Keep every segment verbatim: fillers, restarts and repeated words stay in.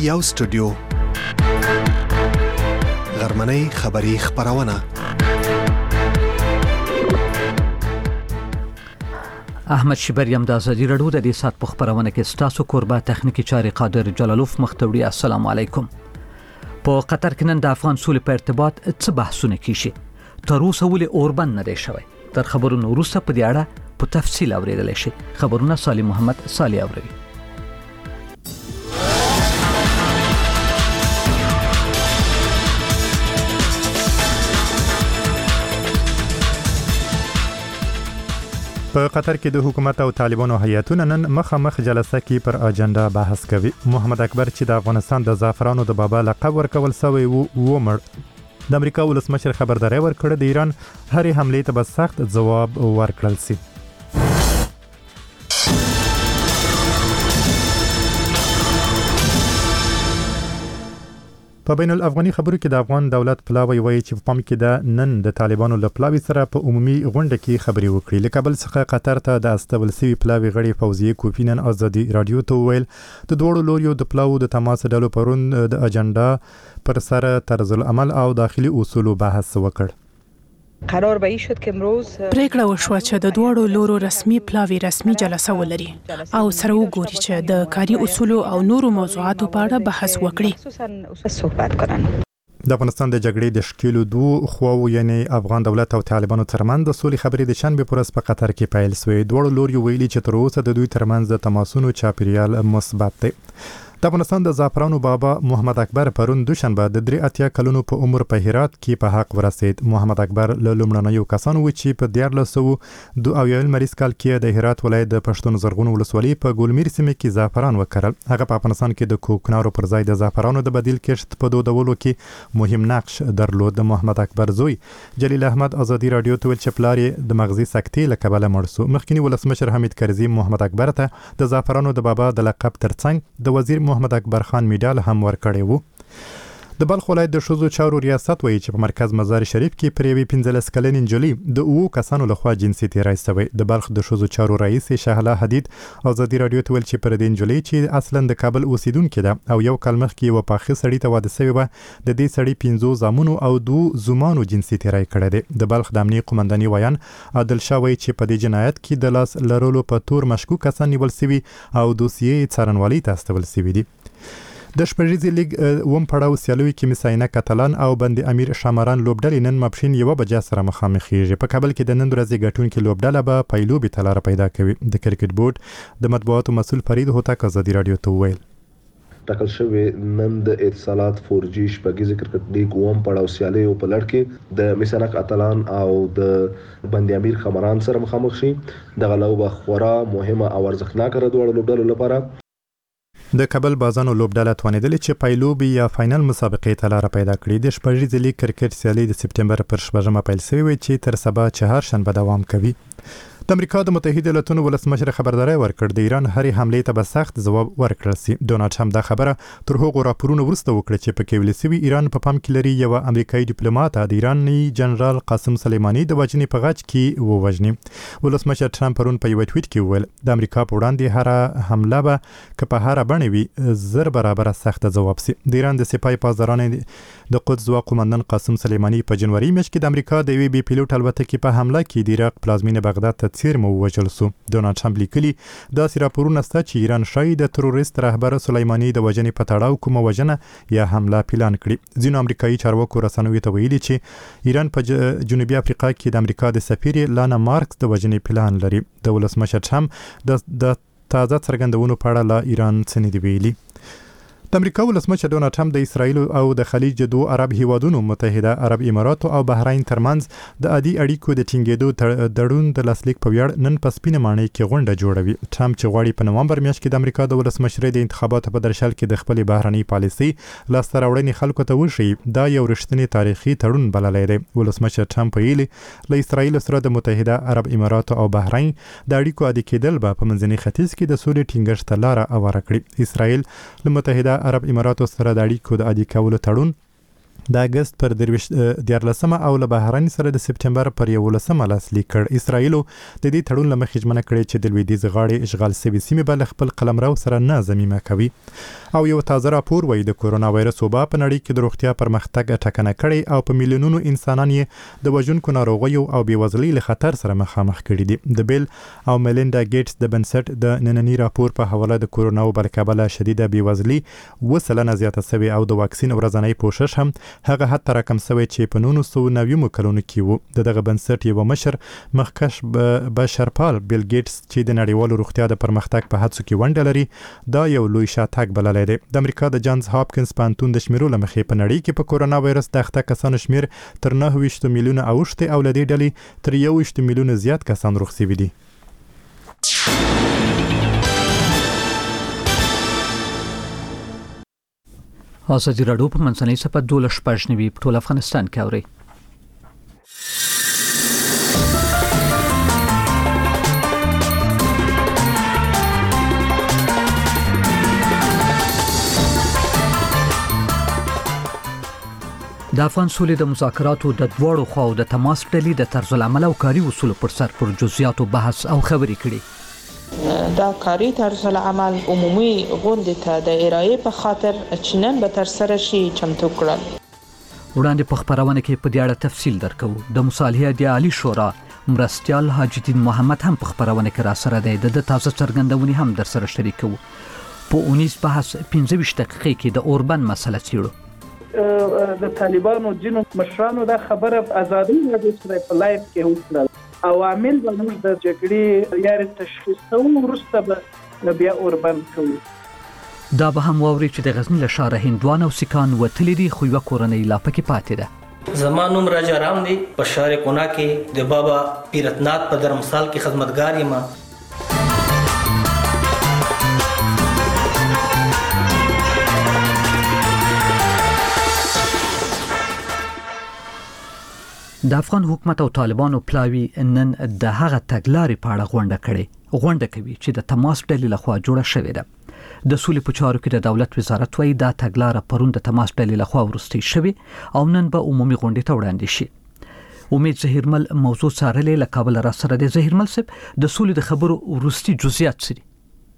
یو سټوډیو غرمنۍ خبری خبرونه احمد شبریم د ازادي رادیو د دې سات په خبرونه کې ستاسو قربا تخنیکی چاري قادر جلالوف مختوری. السلام علیکم. په قطر کې نن د افغان سولې په ارتباط څه بحثونه کیږي؟ تر اوسه ولې اوربند نه دی شوی؟ تر خبرونو وروسته په دې اړه په تفصیل اوریدل شي. خبرونه صالح محمد صالح اوروي. په قطر کې د حکومت او طالبانو هیئتونه نن مخامخ جلسه کې پر اجنډا بحث کوي. محمد اکبر چې د افغانستان د زعفرانو د بابا لقب ورکول شوی وو ومړ. د امریکا ولسمشر خبرداري ورکړه د ایران هرې حملې ته به سخت ځواب ورکړل شي. په بین الافغاني خبرو کې د افغان دولت پلاوی وایي چې په پام کې د نن د طالبانو له پلاوی سره په عمومي غونډه کې خبري وکړي. له کابل څخه قطر ته د استول سوي پلاوی غړي فوزیه کوفینن ازادي رادیو ته ویل د دوړو لوریو د پلاو د تماس ډلو پرون د اجنډا پر سره طرز العمل او داخلي اصول بحث وکړ. قرار به این شد که امروز پریکړه وشوه چې د دوړو لورو رسمي پلاوی رسمي جلسه ولري او سره وګوري چې د کاري اصول او نورو موضوعاتو په اړه بحث وکړي. صحبت کنن. د افغانستان د جګړې د شکیلو دوه خواو یعنی افغان دولت او طالبانو ترمنځ د سولې خبرې د شنبه پر ورځ په قطر کې پیل شوې. دوړو لوري ویلي چې تر اوسه د دوی ترمنځ د تماسونو چاپیریال مثبت دی. د افغانستان د زعفرانو بابا محمد اکبر پرون دوشنبه د درې اتیا کلونو په عمر په هرات کې په حق ورسید. محمد اکبر له لومړنیو کسانو و چې په دیارلس سوه دوه اویا مریض کال کې د هرات ولایت د پښتون زرغون ولسوالۍ په ګولمیر سیمه کې زعفران وکرل. هغه په افغانستان کې د کوکنارو پر ځای د زعفرانو د بدیل کښت په دودولو کې مهم نقش درلود. د محمد اکبر زوی جلیل احمد ازادي رادیو ته ویل چې پلار یې د مغزي سکتې له کبله مړ شو. مخکنی ولسمشر حمید کرزي محمد اکبر ته د زعفرانو د بابا د لقب ترڅنګ د وزیر محمد اکبر خان میډال هم ورکړی وو. د بلخ ولایت د ښځو چارو ریاست وایي چې په مرکز مزار شریف کې پر یوې پنځلس کلنې نجلۍ د اوو کسانو لخوا جنسي تیری شوی. د بلخ د ښځو چارو رئیس شهلا حدید ازادي رادیو ته ویل چې پر دې نجلۍ چې اصلا د کابل اوسیدونکې ده او یو کال مخکې یو پاخه سړی ته واده شوی و د دې سړی پنځو زامنو او دوه زومانو جنسي تیری کړی دی. د بلخ د امنیه قومنداني ویان عادل شاه وایي چې په دې جنایت کې د لاس لرلو په تور مشکوک کسان نیول شوي او دوسیې څارنوالۍ ته استول شوي دي. د شپږیزې لیګ وم پړاو سیالوي کې مساینه کاتالان او بند امیر شامران لوبډلې نن ماپښین یوه بجه سره مخامخ کیږي. په کابل کې د نن ورځې ګټونکي لوبډله به پیلوبې ته لاره پیدا کوي. د کرکټ بورډ د مطبوعاتو مسؤل فرید هوتک ازادي رادیو ته وویل ټاکل شوی نن د اتصالات فور جی شپږیزې کرکټ لیګ وم پړاو سیالي په لړ کې د مساینه کاتالان او د بند امیر شامران سره مخامخ شي. دغه لوبه خورا مهمه او ارزښتناکه ده دواړو لوبډلو لپاره. د کابل بازانو لوبډله توانیدل چې پیلوبي یا فاینل مسابقې ته لاره پیدا کړي. د شپږیزې لیګ کرکټ سیالي د سپتمبر پر شپږمه پیل شوې وي چې تر سبا چهارشنبه دوام کوي. د امریکا د متحده ایالاتونو ولسمشر خبرداری ورکړ د ایران هرې حملې ته به سخت ځواب ورکړل شي. ډونالډ ټرمپ دا خبره تر هغو راپورونو وروسته وکړه چې پکې ویل شوي ایران په پام کې لري یوه امریکایي ډیپلوماټ د ایراني جنرال قاسم سلیماني د وژنې په غچ کې ووژني. ولسمشر ټرمپ پرون په یو ټویټ کې وویل د امریکا په وړاندې هر حمله به که په هر بڼه وي زر برابر سخت ځواب شي. د ایران د سپاه پاسدارانو د قدس ځواک قومندان قاسم سلیماني په جنوري میاشت کې د امریکا د یوې بي پیلوټ الوتکې په حمله کې د عراق پلازمینه بغداد ته څیرمه ووژل شو. ډونالډ ټرمپ لیکلي داسې راپورونه شته چې ایران شاید د تروریست رهبر سلیماني د وژنې په تړاو کومه وژنه یا حمله پلان کړي. ځینو امریکایي چارواکو رسنیو ته ویلي چې ایران په جنوبي افریقا کې د امریکا د سفیر لانا مارکس د وژنې پلان لري. د ولسمشر ټرمپ د تازه څرګندونو په اړه له ایران څه نه دی ویلي. د امریکا ولسمشر ډونالډ ټرمپ د اسرایل او د خلیج دوه عرب هیوادونو متحده عرب امارات او بحرین ترمنځ د عادي اړیکو د ټینګېدو تړون د لاسلیک په ویاړ نن په سپینه ماڼۍ کې غونډه جوړوي. ټرمپ چې غواړي په نومبر میاشت کې د امریکا د ولسمشرۍ د انتخاباتو په درشل کې د خپلې بهرنۍ پالیسۍ لاسته راوړنې خلکو ته وښيي دا یو رښتینی تاریخي تړون بللی دی. ولسمشر ټرمپ ویلي له اسرایل سره د متحده عرب امارات او بحرین د اړیکو عادي کېدل به په منځني ختیځ کې د سولې ټینګښت ته لاره هواره کړي. اسرایل له متحده عرب اماراتو سره د اړیکو د عادي کولو تړون د اگست پر دیارلسمه او له بهرني سره د سپتمبر پر یولسمه لاسلیک کړ. اسرایل د دې تړون له مخې ژمنه کړې چې د لویدیځ غاړې اشغال شوي سیمې به له خپل قلمرو سره نه ضمیمه کوي. او یو تازه راپور وایي د کورونا وایرس وبا په نړۍ کې د روغتیا پرمختګ ټکنه کړی او په میلیونونو انسانان یې د وژونکو ناروغیو او بېوزلۍ له خطر سره مخامخ کړي دي. د بیل او میلینډا ګیټس د بنسټ د نننی راپور په حواله د کورونا وبا له کبله شدیده بېوزلي اوه سلنه زیاته شوې او د واکسین ورځنی پوښښ هم هغه حد ته راکم شوی چې په نولس سوه نوي کلونو کې و. د دغه بنسټ یو مشر مخکش بشرپال بیل ګیټس چې د نړیوالو روغتیا د پرمختګ په هڅو کې ونډه لري دا یو لوی شاتګ بللی دی. د امریکا د جانز هاپکینز پوهنتون د شمیرو له مخې په نړۍ کې په کورونا وایرس د اخته کسانو شمیر تر نهه ویشت میلیونه اوښتی او له دې ډلې تر یو ویشت میلیونه زیات کسان روغ شوي دي. ازادي راډیو په منځنۍ صفحه دوله شپږ نوي په ټول افغانستان کې اوري. د افغان سولې د مذاکراتو د دواړو خواو د تماس ډلې د طرز العمل او کاري اصولو پر سر پر جزئیاتو بحث او خبرې کړي. دا کاری طرز العمل عمومي غونډې ته د ارائې په خاطر چې نن به ترسره شي چمتو کړل. وړاندې په خبرونه کې په دې اړه تفصیل درکو. د مصالحې د عالی شورا مرستیال حاجی الدین محمد هم په خبرونه کې را سره دی. د تازه څرګندونې هم در سره شریکو. په اونیز بحث پنځه ویشت دقیقې کې د اوربند مسله څیړو. د طالبانو جنو مشرانو دا خبره ازادي راډیو سره په لایف کې وکړه. عوامل به موږ د جګړې یا تشخیصو وروسته به بیا اوربند کوو. دا به هم واوري چې د غزنی له ښاره هندوان او سیکان وتلي دي خو یوه کورنۍ لا پکې پاتې ده. زما نوم راجا رام دی. په ښار قنا کې د بابا پیرتنات په درمسال کې خدمتګار یم. د افغان حکومت او طالبانو پلاوی نن د هغه تګلارې په اړه غونډه کړې. غونډه کوي چې د تماس ډلې لخوا جوړه شوې ده. د سولې په چارو کې د دولت وزارت وايي دا تګلاره پرون د تماس ډلې لخوا وروستۍ شوې او نن به عمومي غونډې ته وړاندې شي. امید زهیرمل موضوع څارلې له کابل را سره د زهیرمل صاحب د سولې د خبرو وروستي جزئیات سری.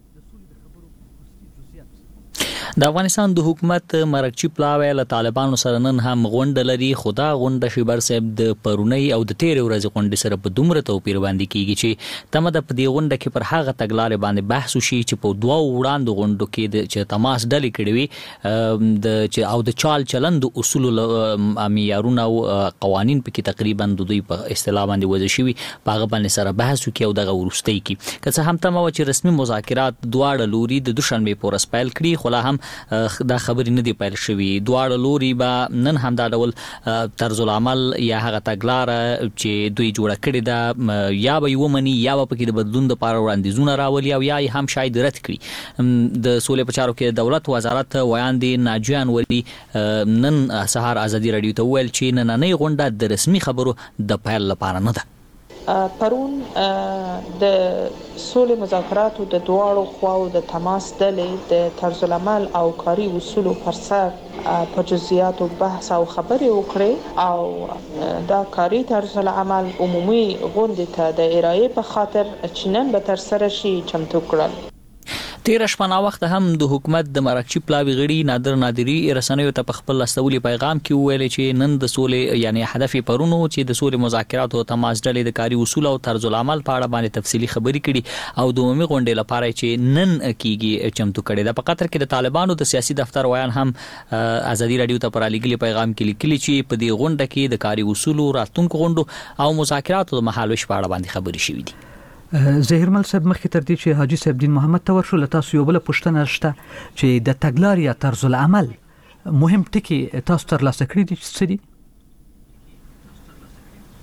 د افغانستان د حکومت مرکچی پلاوی له طالبانو سره نن هم غونډه لري. خدا غونډه شیبر صاحب د پرونی او د تیر ورځې غونډې سره په دومره توپیر باندې کیږي چې تمه د پدې غونډه کې پر هغه تګلارې باندې بحث وشي چې په دوه وړاندو غونډو کې د چې تماس ډلې کړي وي د چې او د چال چلند اصول معیارونه او قوانین په کې تقریبا د دوی په اصطلاح باندې وضع شوي په هغه باندې سره بحث وکړي او دغه وروستۍ کې که څه هم تمه و چې رسمي مذاکرات دواړه لوري د دوشنبه په ورځ پیل کړي خو لا هم دا خبرې نه دی پیل شوی. دواړه لوري به نن هم دا ډول طرز العمل یا هغه تګلاره چې دوی جوړه کړې ده یا به یې ومني یا به پکې د بدلون دپاره وړاندیزونه راولي او یا یې هم شاید رد کړي. د سولې په چارو کې د دولت وزارت ویاندې ناجیان ولي نن سهار ازادي راډیو ته وویل چې نننۍ غونډه د رسمي خبرو د پیل لپاره نه ده. پرون د سولې مذاکراتو د دواړو خواو د تماس ډلې د طرز العمل او کاري اصولو پر سر په جزئیاتو بحث او خبرې وکړې او دا کاري طرز العمل عمومي غونډې ته د ارائې په خاطر چې نن به ترسره شي چمتو کړل. تیر شپه وخت هم د حکومت د مرکچی پلاوی غړي نادر نادری رسنیو ته په خپل استولي پیغام کې ویل چې نن د سولې یعنی هدف پرونو چې د سولې مذاکرات او تماس ډلې د کاري اصول او طرز العمل په اړه باندې تفصیلی خبرې کړي او د عمومي غونډې لپاره چې نن کیږي چمتو کړي. د په قطر کې د طالبانو د سیاسي دفتر ویان هم ازادي راډیو ته پر لګلي پیغام کې لیکلي چې په دې غونډه کې د کاري اصول راتلونکو غونډو او مذاکراتو د مهالوش په اړه باندې خبرې شوې دي. زهیرمل صاحب مخکې تر دې چې حاجی صاحب دین محمد ته ورشو له تاسو یو بل پوښتنه شته چې د تګلارې یا طرز العمل مهم ټکي تاسو ترلاسه کړي دي څه دي؟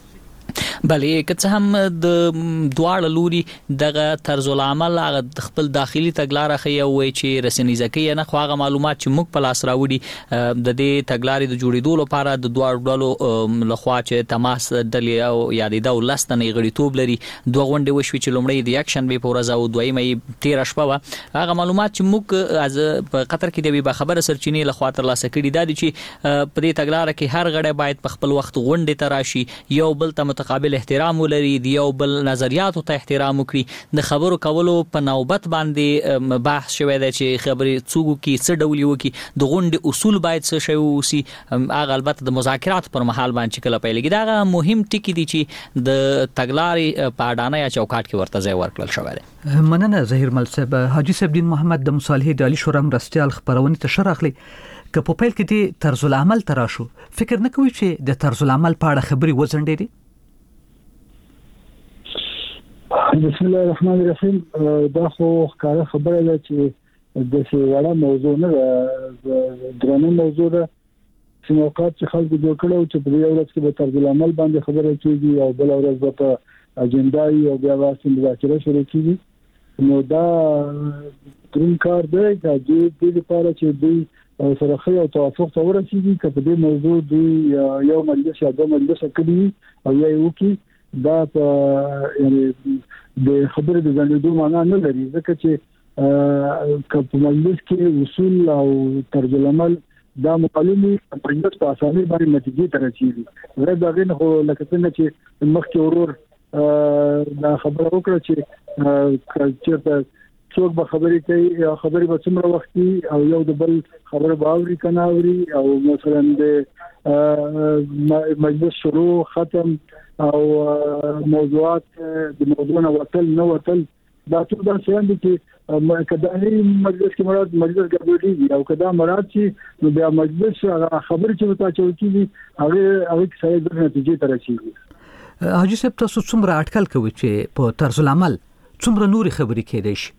بلې که څه هم د دواړه لوري دغه طرز العمل هغه خپل داخلي تګلارې خي او چې رسنیزه کې نه خو هغه معلومات چې موږ په لاس راوړي د دې تګلارې د جوړېدو لپاره د دواړو ډلو لخوا چې تماس ډلې او یادېدا ولستنې غړیتوب لري دوه غونډې وشوي چې لومړی د یک شنبه په ورځ او دویمه تیر شپه و هغه معلومات چې موږ از په قطر کې د وی خبره سرچینې لخوا ترلاسه کړي دا دي چې په دې تګلارې کې هر غړی باید په خپل وخت غونډې ته راشي یو بل ته متقابل احترام ولري دی یو بل نظریاتو ته احترام وکړي د خبرو کولو په نوبت باندې بحث شوی دی چې خبرې څوک کی څه ډول یو کی د غونډې اصول باید څه شی وسی هغه البته د مذاکرات پر مهال باندې کله پیلېږي دا مهم ټکی دی چې د تګلارې په اډانه یا چوکاټ کې ورته ځای ورکړل شوی دی. مننه ظهیر مل صاحب. حاجی صاحب دین محمد د مصالحې د علی شورا مرستيال خبرونه ته شرحلي که په پیل کې د طرز العمل تراشو فکر نه کوي چې د طرز العمل په اړه خبري وزنډې دي؟ بسم الله الرحمن الرحیم. دا خو ښکاره خبره ده چې د سیواله موضوع نه ده، درنه موضوع ده چې موقعات چې خلکو جوړ کړو چې په یو ورځ کې به طرز العمل باندې خبره کیږي او بل ورځ به په اجنډا او بیا واسه مذاکره شروع کیږي. نو دا درن کار دی چې د دې لپاره چې دوی سره خي او توافق ته ورسیږي چې په دې موضوع دوی یو مجلس یا دوه مجلس کوي او یو کې دا په یعنی د خبرې د ځندېدو معنا نه لري ځکه چې په مجلس کې اصول او طرز العمل دا معلومي په مجلس په اسانۍ باندې نتیجې ته رسیږي. زه دا غواړم خو لکه څنګه چې مخکې ورور دا خبره وکړه چې چې څوک به خبرې کوي یا خبرې به څومره وخت او یو د بل خبره به اوري کنه اوري او مثلا د مجلس شروع ختم او موضوعات د موضوع نه وتل نه وتل دا ټول دا څنګه دي چې کداهي مجلس کې مراد مجلس ګډوډي او کدا مراد چې نو بیا مجلس خبرې چې وتا چوکي هغه هغه سره د نتیجې ته رسیږي. حاجی صاحب تاسو څومره اټکل کوي چې په طرز العمل څومره نوري خبرې کېدای شي؟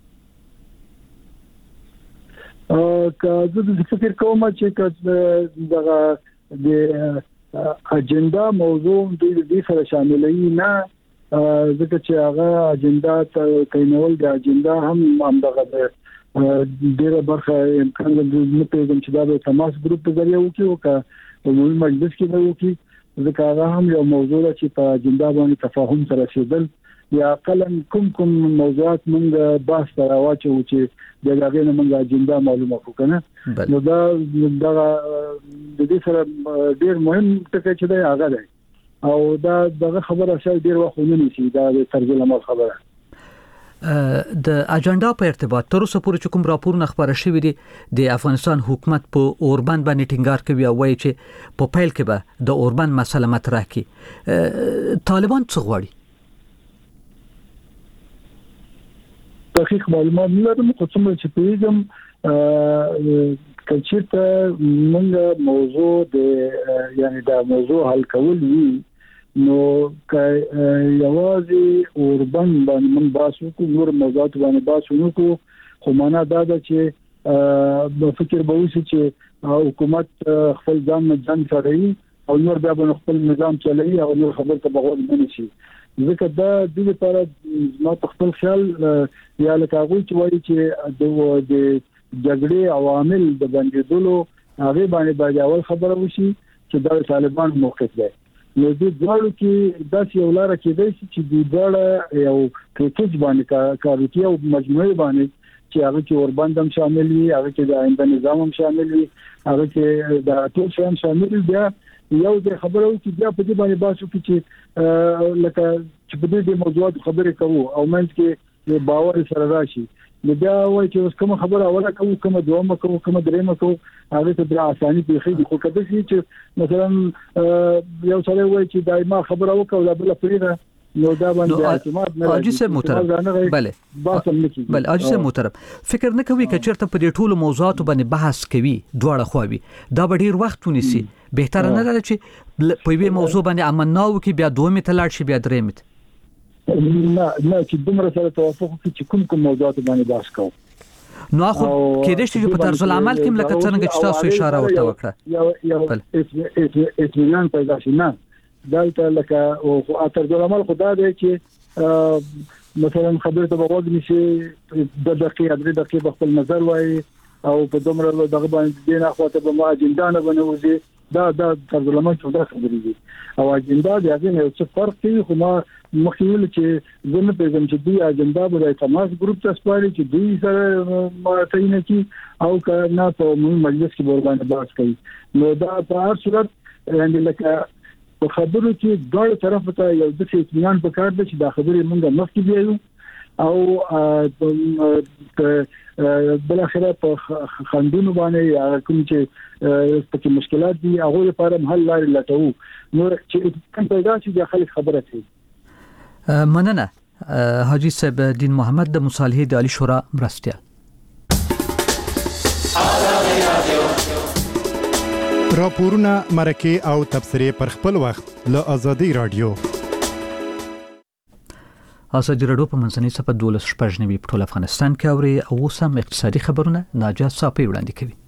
ا که زه فکر کوم چې دغه د اجنډا موضوع د دې سره شاملې نه ځکه چې هغه اجنډا ته کینول د اجنډا هم همدغه ډیره برخه امکان لري نه پیژم چې دا د تماس ګروپ په ذریعہ وکړي او که په مول مجلس کې وکړي ځکه هغه هم یو موضوع ده چې په اجنډا باندې تفاهم سره رسیدل یا اقلا کوم کوم موضوعات موږ بحث راوچو چې د هغه نه موږ اجنډا معلومه کو کنه نو دا دا د دې سره ډیر مهم ټکی چې دی هغه دی او دا دغه خبره شای ډیر وخت نه نشي دا د طرز العمل خبره. د اجنډا په ارتباط تر اوسه پورې کوم راپورونه خبره شوې دي د افغانستان حکومت په اوربند باندې ټینګار کوي او وایي چې په پیل کې به د اوربند مسله مطرح کړي. طالبان څه غواړي؟ دقیق معلومات نه لرم خو څومره چې پیژم کچته موږ موضوع د یعنی دا موضوع حل کول وی نو که یوازې اوربن باندې موږ باسو کو نور موضوعات باندې باسو کو خو معنا دا ده چې په فکر به وشي چې حکومت خپل ځان نه ځان سړی او نور بیا به خپل نظام چلایي او نور خبر ته بغوت نه شي ځکه دا د لپاره ما په خپل خیال یا لکه هغه چې وایي چې د جګړې عوامل د بندیدلو هغه باندې باید اول خبره وشي چې د طالبان موقف دی. نو د ځوړو کې داسې یو لار کېدای شي چې د ډاړه یو پیکیج باندې کاروتي او مجموعي باندې چې هغه کې اوربند هم شامل وي هغه کې د آئنده نظام هم شامل وي هغه کې د ټول شی هم شامل وي بیا یو د خبرو چې بیا په دې باندې باسو کې چې لکه چې په دې موضوعات خبرې کوو او منځ کې باور سره راشي نو بیا وایي چې اوس کوم خبره اوله کوو کوم دومره کوو کوم درېمه کوو هغه ته بیا اساني پیښې خو کده چې مثلا یو سره وایي چې دایما خبره وکړو دا بل پرېده نو دا باندې اعتماد نه راځي سه محترم بله بله اجي سه محترم فکر نه کوي چې چیرته په دې ټولو موضوعاتو باندې بحث کوي دواړه خواوي دا به ډیر وخت ونیسي بهتر نه ده چې په یوه موضوع باندې امناو کې بیا دوه متلاړ شي بیا درې مت نه نه چې دومره سره توافق کوي چې کوم کوم موضوعات باندې بحث کوو نو خو کې دې چې په طرز العمل کې لکه څنګه چې تاسو اشاره ورته وکړه یو یو اطمینان پیدا شي نه دلته لکه او طرز العمل خدا دی چې مثلا خبره ته وګورئ چې د دقیقې درې دقیقې خپل نظر وایي او په دومره دغه باندې دینه خواته به ما اجنډا نه بنوځي دا دا طرز العمل څه دا خبرې دي او اجنډا د هغه یو څه فرق کوي خو ما مخکې چې زه نه پیژنم چې دوی اجنډا به د تماس ګروپ ته سپاري چې دوی سره مارټین کی او کنا په مجلس کې ورغانه بحث کوي نو دا په هر صورت یعنی لکه په خبرو کې ډول طرف ته یو د اطمینان په کار دی چې دا خبرې موږ مخکې بیایو او بل اخره په خندونو باندې کوم چې په مشکلات دي هغه لپاره حل لارې لټو نو چې کوم پیدا شي د خلک خبره شي. مننه حاجی صاحب دین محمد د مصالحې د عالی شورا مرستیال. راپورونه مرکه او تبصرې پر خپل وخت له ازادي رادیو. ازادي رادیو په منځنۍ صفه دولس شپږ نوي په ټول افغانستان کې اوري او اوس هم اقتصادي خبرونه ناجات صافي وړاندې کوي.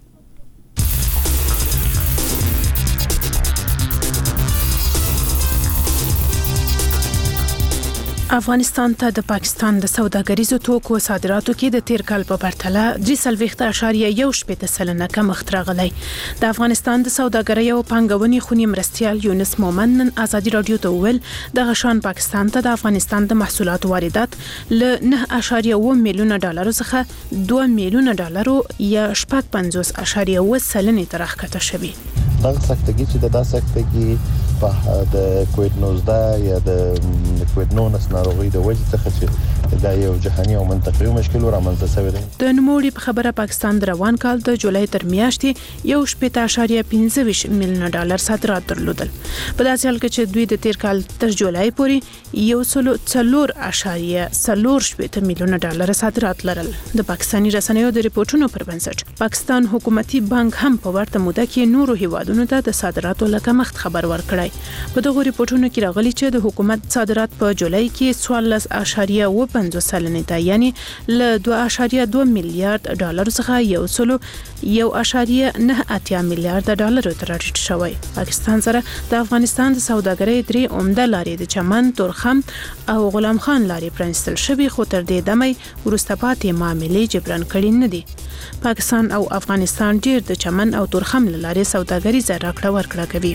افغانستان ته د پاکستان د سوداګریزو توکو صادراتو کې د تیر کال په پرتله درې سلويخته اشاریه یو شپږ سلنه کمښت راغلی. د افغانستان د سوداګرۍ او پانګونې خونی مرستیال یونس مومن نن ازادي رادیو ته ویل د غشان پاکستان ته د افغانستان د محصولاتو واردات ل نه اشاریه و میلیونه ډالر څخه دوه میلیونه ډالر یا شپږ پنځوس اشاریه و سلنه تر راکته شوی. دا سکتګي چې دا سکتګي په د کووډ نوزده یا د کووډ ناینټین ناروغي د وجې څخه چې دا یو جهاني او منطقي مشکل رامنځته شوی دی. د نوموړي په خبره پاکستان د روان کال د جولای تر میاشتې یو شپږ اشاریه پنځه میلیونه ډالر صادرات درلودل. په داسې حال کې چې دوی د تیر کال تر جولای پورې یو سلو څلور اشاریه څلور شپږ میلیونه ډالر صادرات لرل. د پاکستاني رسنیو د ریپورتونو پر بنسټ پاکستان حکومتي بانک هم په ورته موده کې نورو هیوادونو ته د صادراتو لکمښت خبر ورکړی. په دغه ریپورتونو کې راغلي چې د حکومت صادرات په جولای کې څوارلس اشاریه و پنځوس سلنه ته یعنی ل دوه اشاریه دوه میلیارډ ډالر څخه یو سلو یو اشاریه نه اتیا میلیارډ ډالر ته راټیټ شوی. پاکستان سره د افغانستان د سوداګرۍ درې عمده لارې د چمن، تورخم او غلام خان لارې پرانستل شوی خو تر دې دمه ورسته پاتې معاملې جبران کړي نه دي. پاکستان او افغانستان ډیر د چمن او تورخم لارې سوداګري راکړه ورکړه کوي.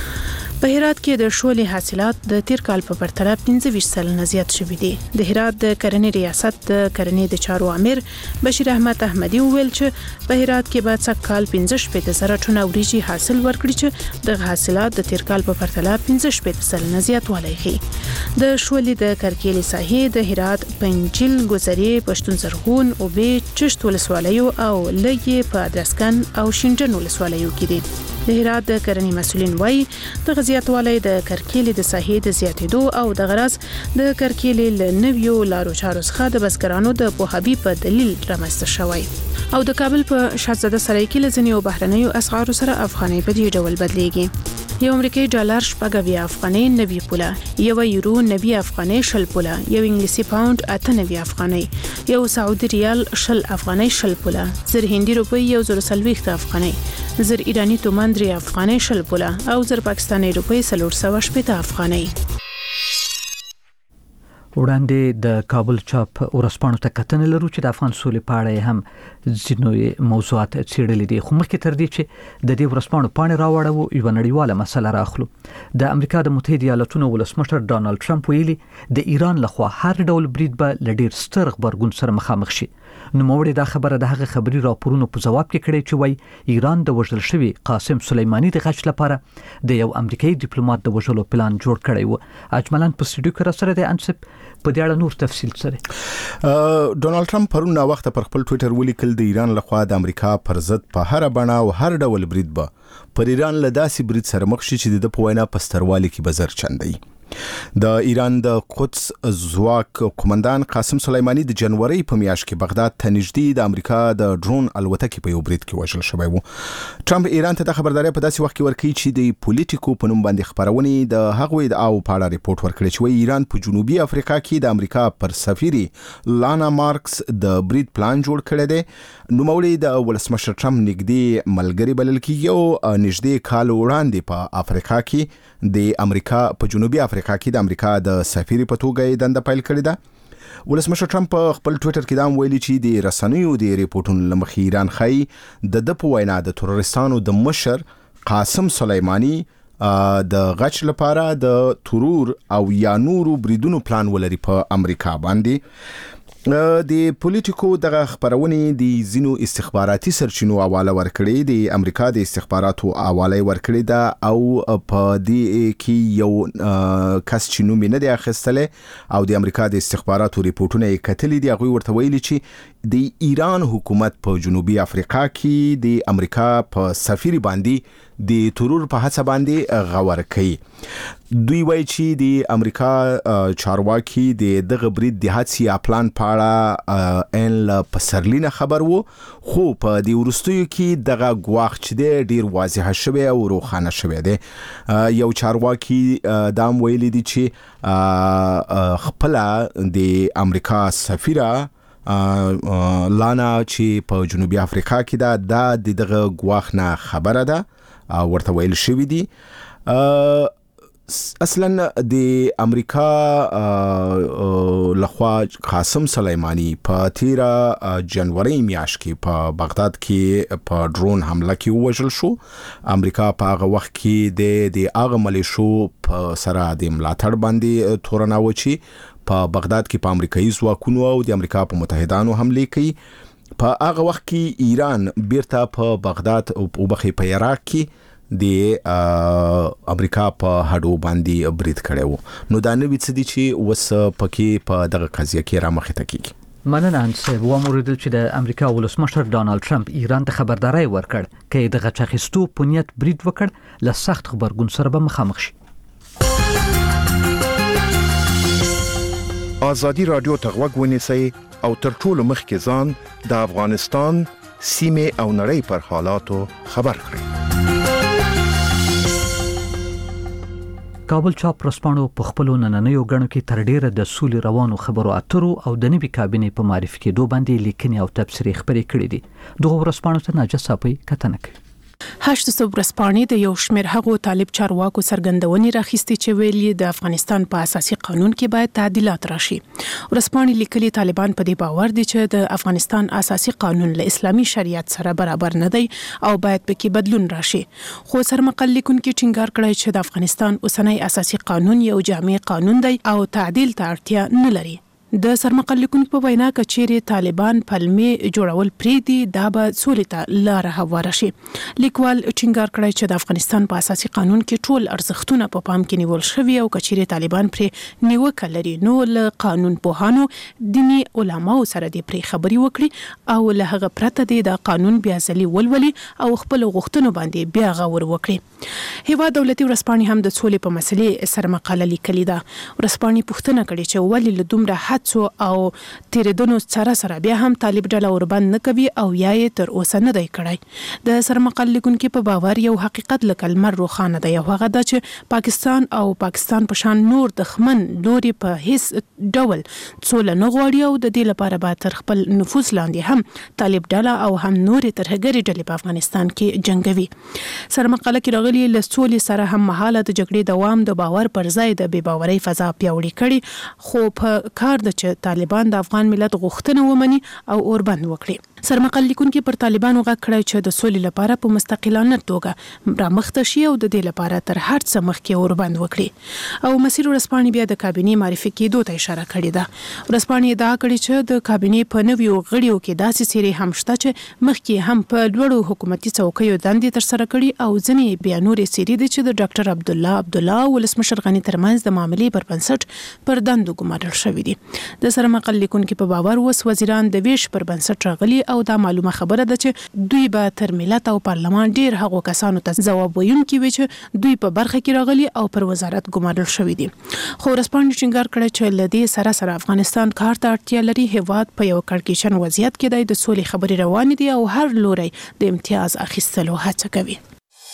په هرات کې د شولې حاصلات د تیر کال په پرتله پنځه ویشت سلنه زیات شوي دي. د هرات د کرنې ریاست د کرنې د چارو امیر بشیر احمد احمدي وویل چې په هرات کې به څک کال پنځه شپږ زره ټنه وریجې حاصل ورکړي چې د حاصلات د تیر کال په پرتله پنځه شپږ سلنه زیاتوالی ښيي. د شولې د کرکیلې ساحې د هرات، پنجیل، ګوزرې، پښتون زرغون، اوبې، چشت ولسوالیو او لږې په ادرسکن او شینډن ولسوالیو کې دي. د هرات د کرنې مسولین وایي د زیاتوالی د کرکیلې د ساحې د زیاتېدو او د غرض د کرکیلې له نویو لارو چارو څخه د بزګرانو د پوهاوي په دلیل رامنځته شوی. او د کابل په شاهزاده سرای کې له ځینو بهرنیو اسعارو سره افغانۍ په دې ډول بدلیږي. یو امریکایي ډالر شپږ اویا افغانۍ نوي پوله، یو یورو نوي افغانۍ شل پوله، یو انګلیسي پاوند اته نوي افغانۍ، یو سعودي ریال شل افغانۍ شل پوله، زر هندي روپۍ یو زر څلوېښت افغانۍ، زر ایرانی تومان درې افغانۍ شل پوله او زر پاکستاني روپۍ څلور سوه شپېته افغانۍ. وړاندې د کابل چاپ ورسپانو ته کتنه لرو چې د افغان سولې په اړه هم ځینو موضوعات څېړلي دي، خو مخکې تر دې چې د دې ورسپانو پاڼې راوړو یوه نړیواله مسله راخلو. د امریکا د متحده ایالاتونو ولسمشر ډانلډ ټرمپ ویلي د ایران لخوا هر ډول برید به له ډېر ستر غبرګون سره مخامخ شي. نوموړي دا خبره د هغه خبري راپورونو په جواب کې کړې چې وایي ایران د وژل شوي قاسم سلیمانی د غچ لپاره د یو امریکایي ډیپلوماټ د وژلو پلان جوړ کړی و. اجملاً په سټډیو کې را سره د انسپ په دې اړه نور تفصیل سره ډونالد ټرمپ پرون نا وخت پر خپل ټوئیټر ولیکل د ایران لخوا د امریکا پر ضد په هر بڼه او هر ډول برید به پر ایران له داسې برید سره مخ شي چې د په وینا پستروالي کې بزر چندي. د ایران د قدس ځواک قومندان قاسم سلیمانی د جنوري په میاشت کې بغداد ته نږدې د امریکا د ډرون الوتکې په یو برید کې وژل شوی و. ټرمپ ایران ته د خبرداري په داسې وخت کې ورکړي چې د پولیټیکو په نوم باندې خبرونه د هغوی د او په اړه ریپورت ورکړي چې ایران په جنوبي افریقا کې د امریکا پر سفیري لانا مارکس د برید پلان جوړ کړی دی. نوموړی د ولسمشر ټرمپ نږدې ملګری بلل کېږي او نږدې کال وړاندې په افریقا کې د امریکا په جنوبي افریقا کې د امریکا د سفیر په توګه دنده پیل کړې ده. ولسمشر ټرمپ په خپل ټوئیټر کې دا ویلي چې د رسنیو د ریپورتونو لمخې ایران خای د د په وینا د تروریستانو د مشر قاسم سلیمانی د غچ لپاره د ترور او یا نورو بریدونو پلان ولري په امریکا باندې. د پولیټیکو دغه خبرونه د زینو استخباراتي سرچینو حواله ورکړي د امریکا د استخباراتو حواله ورکړي دا او په دې کې یو کس چې نوم نه دی اخیستله او د امریکا د استخباراتو ریپورتونه یې کتلي دي. هغه ورته ویلي چې د ایران حکومت په جنوبي افریقا کې د امریکا په سفیر باندې د ترور په هڅه باندې غور کوي. دوی وایي چې د امریکا چارواکي د دغه برید د هڅې پلان په اړه ان له پسرلینه خبر وو، خو په د ورستیو کې دغه غواخ چې د ډیر واضح شوی او روښانه شوی دی. یو چارواکي دام ویلي دي چې خپل د امریکا سفیره لانا چې په جنوبي افریقا کې دا د دغه غواخ نه خبره ده ورته ویل شوی دی. اصلا د امریکا لخوا قاسم سلیمانی په تیرا جنوري میاشت کې په بغداد کې په ډرون حمله کې وژل شو. امریکا په هغه وخت کې د د هغه ملیشو په سره د ملاتړ باندې تورنه وچی په بغداد کې په امریکایي ځواکونو او د امریکا په متحدانو حمله کوي. په هغه وخت کې ایران بیرته په بغداد او په په عراق کې د امریکا په هډو باندې برید کړی وو. نو دا نوې څه دي چې وس پکې په دغه قضیه کې را مخې ته کیږي. مننه انصب و موریدل چې د امریکا ولسمشر ډانلډ ټرمپ ایران ته خبرداري ورکړ چې د غچخستو پونیت برید وکړ ل سخت خبرګون سره به مخامخ شي. آزادی رادیو ته غوږ ونیسئ او تر ټولو مخکې ځان د افغانستان سیمه او نړۍ پر حالاتو خبر کړئ. کابل چاپ رسپانو په خپل نننیو غړو کې تر ډیره د سولې روانو خبرو اترو او د نوي کابینې په معرفي کېدو باندې لیکنې او تبصرې خبرې کړې دي. دغه رسپانو ته ناجه صاحب کتنه کوي. هشت سو رسپانې د یو شمېر هغو طالب چارواکو سرګندونې راخستې چې ویلي د افغانستان په اساسي قانون کې باید تعدیلات راشي. رسپانې لیکلي طالبان په دې باور دي چې د افغانستان اساسي قانون له اسلامي شریعت سره برابر نه دی او باید پکې بدلون راشي. خو سرمقل لیکونکو ټینګار کړی چې د افغانستان اوسنی اساسي قانون یو جامع قانون دی او تعدیل ته اړتیا نه لري. د سرمقلکونکو په وینا کچېری طالبان پلمې جوړول پریدي دا به سولې ته لار هواره شي. لیکوال ټینګار کړی چې د افغانستان په اساسي قانون کې ټول ارزښتونه په پام کې نیول شوي او کچېری طالبان پرې نیوکه لري نو له قانون پوهانو دینی علماو سره د پرې خبري وکړي او له هغه پرته د قانون بیا ځلي ولولي او خپل غوښتنو باندې بیا غور وکړي. هیوا دولتي ورسپانې هم د سولې په مسلې سرمقاله لیکلې ده. ورسپانې پوښتنه کړې چې ولې له دومره څو او تیرېدونو سره سره بیا هم طالب ډله وربند نه کوي او یا یې تر اوسه نه دی کړی. د سرمقل لیکونکو په باور یو حقیقت لکه لمر روښانه دی او هغه دا چې پاکستان او پاکستان په شان نور دښمن نوري په هیڅ ډول څول نه غواړي او د دې لپاره به تر خپل نفوذ لاندې هم طالب ډله او هم نوري ترهګری ډلې په افغانستان کې جنگوي. سرمقاله کې راغلي له سولې سره هم مهاله د جګړې دوام د باور پر ځای د بې باورۍ فضا پیاوړې کړي خو په کار د چې طالبان د افغان ملت غوښتنه ومني او اوربند وکړي. سرمقل لیکونکو پر طالبانو غږ کړی چې د سولې لپاره په مستقلانه توګه رامخته شي او د دې لپاره تر هر څه مخکې اوربند وکړي. او مسیر ورسپانې بیا د کابینې معرفي کېدو ته اشاره کړې ده. ورسپانې ادعا کړې چې د کابینې په نویو غړیو کې داسې سری هم شته چې مخکې هم په لوړو حکومتي څوکیو دندې تر سره کړي او ځینې بیا نورې سری دي چې د ډاکټر عبد الله عبد الله ولسمشر غنی ترمنځ د معاملې پر بنسټ پر دندو ګمارل شوې دي. د سرمقل لیکونکو په باور وس وزیران د ویش پر بنسټ راغلي او دا معلومه خبره ده چې دوی به تر ملت او پارلمان ډیر هغو کسانو ته ځواب ویونکي وي چې دوی په برخه کې راغلي او پر وزارت ګمارل شوی دي. خو ورسپانډي ټینګار کړی چې لدی سره سره افغانستان کار ته اړتیا لري. هیواد په یو کړکېچن وضعیت کې دی، د سولې خبرې روان دي او هر لوري د امتیاز اخیستلو هڅه کوي.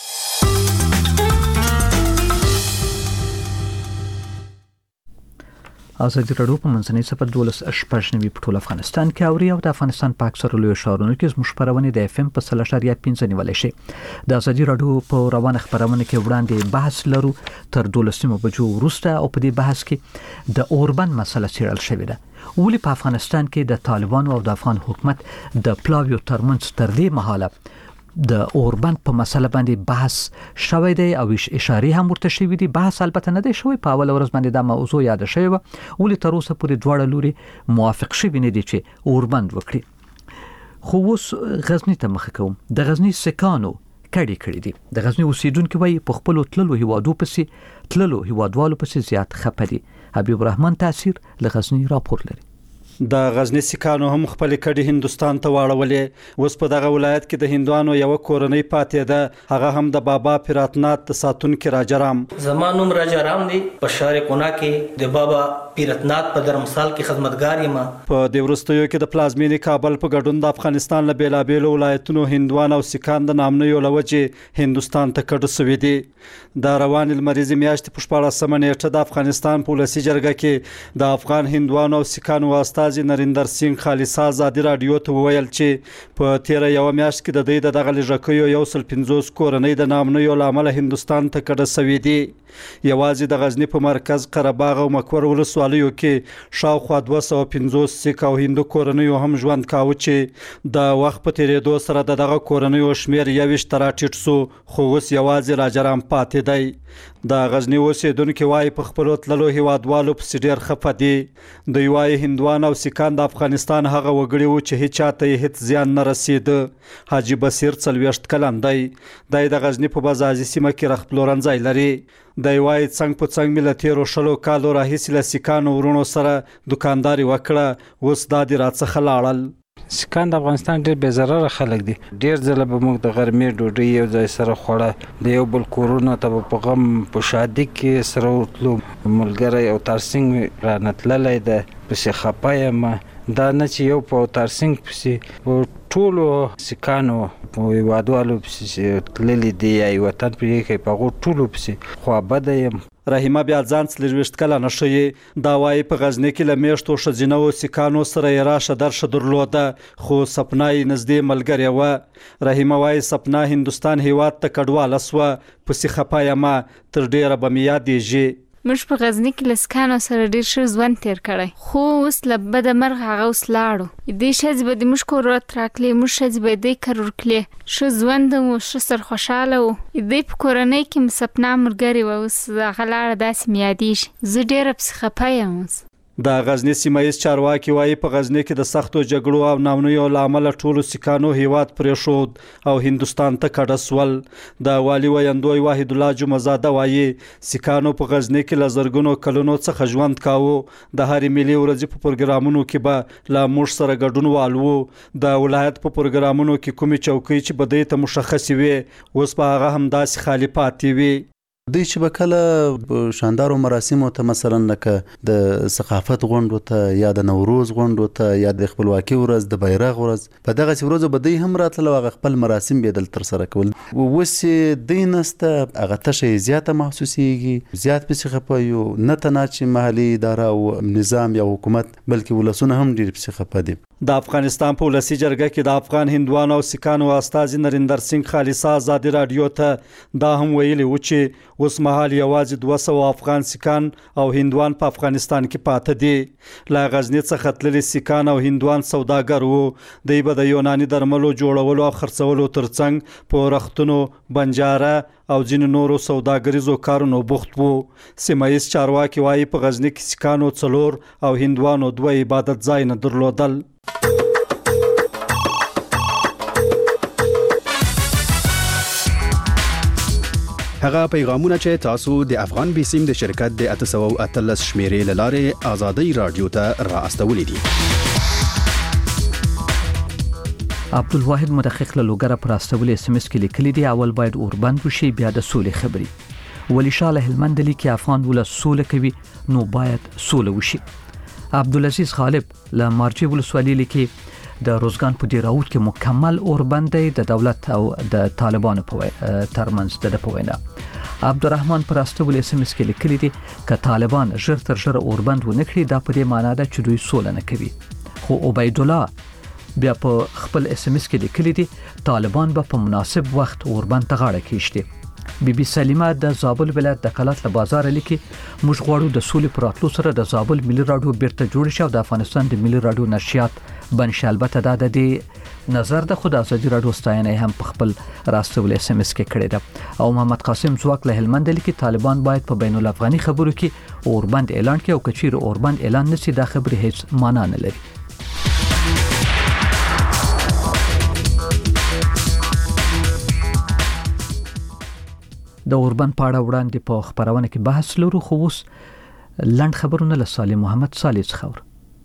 ازادي راډیو په منځنۍ صفحه دولس شپږ نوي په ټول افغانستان کې اوري او د افغانستان په اکثره لوی ښارونو کې زموږ خبرونه د اف ام په سل اشاریه پنځه نیولای شي. د ازادي راډیو په روانه خبرونه کې وړاندې بحث لرو تر دولسمه بجو وروسته او په دې بحث کې د اوربند مسله څېړل شوې ده. ولې په افغانستان کې د طالبانو او د افغان حکومت د پلاویو ترمنځ تر دې مهاله د اوربند په مسله باندې بحث شوی دی او اشاره هم ورته شوی دی. بحث البته نه دی شوی، په اول ورځ باندې دا موضوع یاد شوی و، ولې تر اوسه پورې دواړه لوري موافق شوي نه دي چې اوربند وکړي. خو اوس غزنی ته مخه کوم. د غزنی سکانو کړي کړي دي. د غزنی اوسیدونکو وایي په خپل تللو هیوادو پسې تللو هیوادوالو پسې زیات خپه دي. حبیب الرحمن تاثیر له غزنی راپور لري. د غزنی سکانو هم خپل کډي هندستان ته واړولې. اوس په دغه ولایت کې د هندوانو یو کورنۍ پاتې ده، هغه هم د بابا پیراتنات د ساتونکو راجرام. زمانوم راجرام دی په شهر کونا کې د بابا پیراتنات په درمسال کې خدمتګار یم. په د ورستیو کې د پلازمینې کابل په ګډون د افغانستان له بیلابېلو ولایتونو هندوان او سکان د نامنیو لوجې هندستان ته کډه سوي دي. د روان لمریزې میاشتې په شپاړسمه نیټه د افغانستان په ولسي جرګه کې د افغان هندوانو او سکانو واسطه نریندر سنگ خالصا ازادي راډیو ته وویل چې په تیره یو میاشت کې د دې دغه لږکیو یو سل پنځوس کورنۍ د نامنیو لامل هندستان ته کډه سوي دي. یوازې د غزنی په مرکز قرهباغ او مکور ولسوالیو کې شاوخوا دوه سوه پنځوس سیک او هندو کورنیو هم ژوند کاوه چې د وخت په تیریدو سره دغه کورنیو شمیر یویشت ته راټیټ سو، خو اوس یوازې راجرام پاتې دی. د غزنی اوسیدونکو وايي په خپل تللو هیوادوالو په ډیر خفه دي. دوی وايي هندوان او سکان د افغانستان هغه وګړي وو چې هیڅ چاته هیڅ زیان نه رسید. حاجی بصیر څلوېښت کلن دی. د غزنی په بازازي سیمه کې رخپلورنځای لري. د وای څنګه په څنګه ملتیرو شلو کالو راهیسې له سکانو ورونو سره دکانداري وکړه، اوس دا د راڅخه لاړل. سکان د افغانستان ډېر بې ضرره خلک دي. ډېر ځله به موږ د غرمې ډوډۍ یو ځای سره خوړه، د یو بل کورونو ته په غم په شادي کې سره ورتلو. ملګری او ترڅنګ رانه تللی ده، پسې خپه یم. دا نه چې یو په ترڅنګ پسې په ټولو سکانو په هیوادوالو پسې تللي دي یا یې وطن پرې کوي، په هغو ټولو پسې خوابده یم. رحیمه بیا ځان څلوېښت کلنه ښیي. دا وایي په غزني کې له میاشتو ښځینه او سکانو سره یې راشه درشه درلوده، خو سپنا یې نږدې ملګرې وه. رحیمه وایي سپنا هندوستان هیواد ته کډواله سوه، پسې خپه یم، تر ډېره به مې یادېږي. موږ په غزنی کې لسکانو سره ډیر ښه ژوند تیر کړی، خو اوس له بده مرغه هغه اوس لاړو. دې ښځې به د موږ کور ورته راکړلې، موږ ښځې به یې دی کر ورکړلې. ښه ژوند مو ښه سر خوشحاله و. دې په کورنۍ کې مې سپنا ملګرې وه، اوس هغه لاړه، داسې مې یادېږي. زه ډېره پسې خفه یم اوس. د غزنی سیمایي چارواکي وایي په غزنی کې د سختو جګړو او نامنیو لامل ټولو سکانو هیواد پرېښود او هندستان ته کډه سول. د والي ویندوی واحد الله جمعزاده وایي سکانو په غزنی کې له زرګونو کلونو څخه ژوند کاوه. د هرې ملي ورځې په پروګرامونو کې به له موږ سره ګډون والو. د ولایت په پروګرامونو کې کومې چوکۍ چې بدې ته مشخصې وي، اوس په هغه هم داسې خالی پاتې وي. دوی چې به کله شاندارو مراسمو ته مثلا لکه د ثقافت غونډو ته یا د نوروز غونډو ته یا د خپلواکۍ ورځ، د بیرغ ورځ، په دغه ورځو به دوی هم راتلل او هغه خپل مراسم به دلته ترسره کول. اوس دوی نسته، هغه تشه زیاته محسوسیږي، زیات پسې خفه یو. نه تنها چې محلي اداره او نظام یا حکومت بلکې ولسونه هم ډېر پسې خفه دي. د افغانستان په ولسي جرګه کې د افغان هندوانو او سکانو استازي نریندر سنگ خالصا ازادي راډیو ته دا هم ویلي و چې اوس مهال یوازې دوه سوه افغان سکان او هندوان په افغانستان کې پاته دي. له غزني څخه تللي سکان او هندوان سوداګر وو. دوی به د یوناني درملو جوړولو او خرڅولو ترڅنګ په رختونو، بنجاره او ځینو نورو سوداګریزو کارونو بوخت وو. سیمایي چارواکي وایي په غزني کې سکانو څلور او هندوانو دوه عبادت ځایونه درلودل. هغه پیغامونه چې تاسو د افغان بیسیم د شرکت د اته سوه او اتلس شمیرې له لارې ازادي راډیو ته را استولې دي. عبدالواحد مدقق له لوګره پر استول اس ام اس کې لیکلي دی اول باید اوربند وشي بیا د سولې خبري ولی شاه هلمند لیکي افغان ول سولې کوي نو باید سولې وشي. عبدالعزيز غالب له مارجې ولسوالۍ لیکي د روزګان په دیراوت کې مکمل اوربند دی د دولت او د طالبانو په ترمنځ د پوینه. عبدالرحمن پر استول اس ام اس کې لیکلي دی ک طالبان ژر تر ژره اوربند ونکړي دا په دې معنی ده چې دوی سولې نه کوي. خو عبید الله بیا په خپل اس ام اس کې لیکلي دي طالبان به په مناسب وخت اوربند ته غاړه کېږدي. بی بی سلیمه د زابل ولایت د کلات له بازار لیکي موږ غواړو د سولې پر راتلو سره د زابل ملي راډیو بیرته جوړ شي او د افغانستان د ملي راډیو نشریات بنشي. البته دا د دې نظر د خود ازادي راډیو ستاینه هم په خپل راستول اس ام اس کې کړی ده. او محمد قاسم زواک له هلمند لیکي طالبان باید په بین الافغاني خبرو کې اوربند اعلان کړي او کچیر اوربند اعلان نشي دا خبره هیڅ معنا نه لري. د اوربند پاړه وړاندې په خبرونه کې بحث لرو خو اوس لند خبرونه له صالح محمد صالح څخه.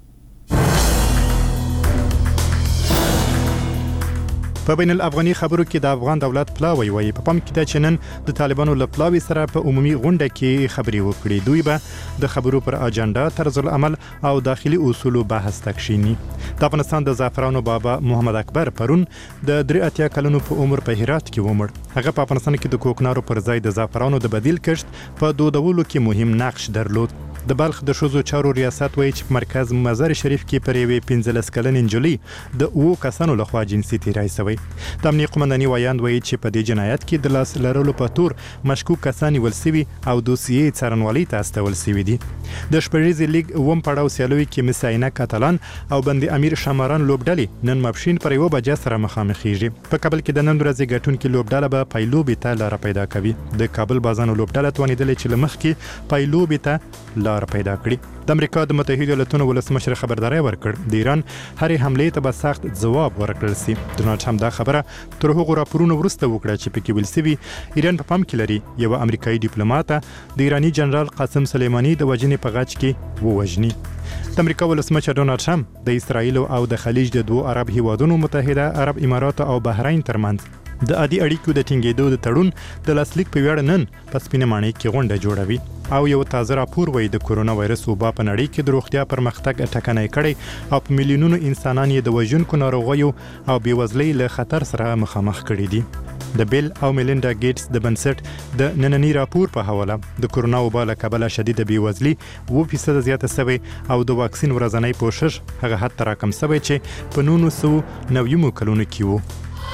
په بین الافغاني خبرو کې د افغان دولت پلاوی وایي په پام کې د چنن د طالبانو له پلاوی سره په عمومي غونډه کې خبري وکړي. دوی به د خبرو پر اجنډا طرز العمل او داخلي اصول بحث تکشینی. د افغانستان د زعفرانو بابا محمد اکبر پرون د درې اتیا کلونو په عمر په هرات کې ومړ. هغه په افغانستان کې د کوکنارو پر ځای د زعفرانو د بدیل کښت په دودولو کې مهم نقش درلود. د بلخ د شوزو چارو ریاست وایي چې په مرکز مزار شریف کې پر یوې پنځلس کلنې نجلۍ د اوو کسانو لخوا جنسي تیری شوی. د امنیه قومنداني وایاند وایي چې په دې جنایت کې د لاس لرلو په تور مشکوک کسان نیول شوي او دوسیې څارنوالۍ ته استول شوي دي. د شپږیزې لیګ اووم پړاو سیالیو کې مساینه کاتالان او بند امیر شماران لوبډلې نن ماپښین پر یو بجې سره مخامخېږي. په کابل کې د نن ورځې ګټونکي لوبډله به پایلوبې ته لاره پیدا کوي. د کابل بازانو لوبډله توانېدلې چې له مخکې پایلوبې ته لاره پیدا کړي. د امریکا د متحده ایالاتونو ولسمشر خبرداري ورکړ د ایران هرې حملې ته به سخت ځواب ورکړل شي. ډونالډ ټرمپ دا خبره تر هغو راپورونو وروسته وکړه چې پکې ویل شوي ایران په پام کې لري یو امریکایي ډیپلوماټ د ایرانی جنرال قاسم سلیمانی د وژنې په غاچ کې ووژني. د امریکا ولسمشر ډونالډ ټرمپ د اسرایل او د خلیج د دوه عرب هیوادونو متحده عرب امارات او بحرین ترمنځ د عادي اړیکو د ټینګېدو د تړون د لاسلیک په ویاړ نن په سپینه ماڼۍ کې غونډه جوړوي. او یو تازه راپور وایي د کورونا وایرس وبا په نړۍ کې د روغتیا پرمختګ ټکنی کړی او په میلیونونو انسانان یې د وژونکو ناروغیو او بېوزلۍ له خطر سره مخامخ کړي دي. د بیل او میلینډا ګیټس د بنسټ د نننی راپور په حواله د کورونا وبا له کبله شدیده بېوزلي اووه فیصده زیاته شوې او د واکسین ورځنی پوښښ هغه حد ته راکم شوی چې په نولس سوه نویمو کلونو کې و.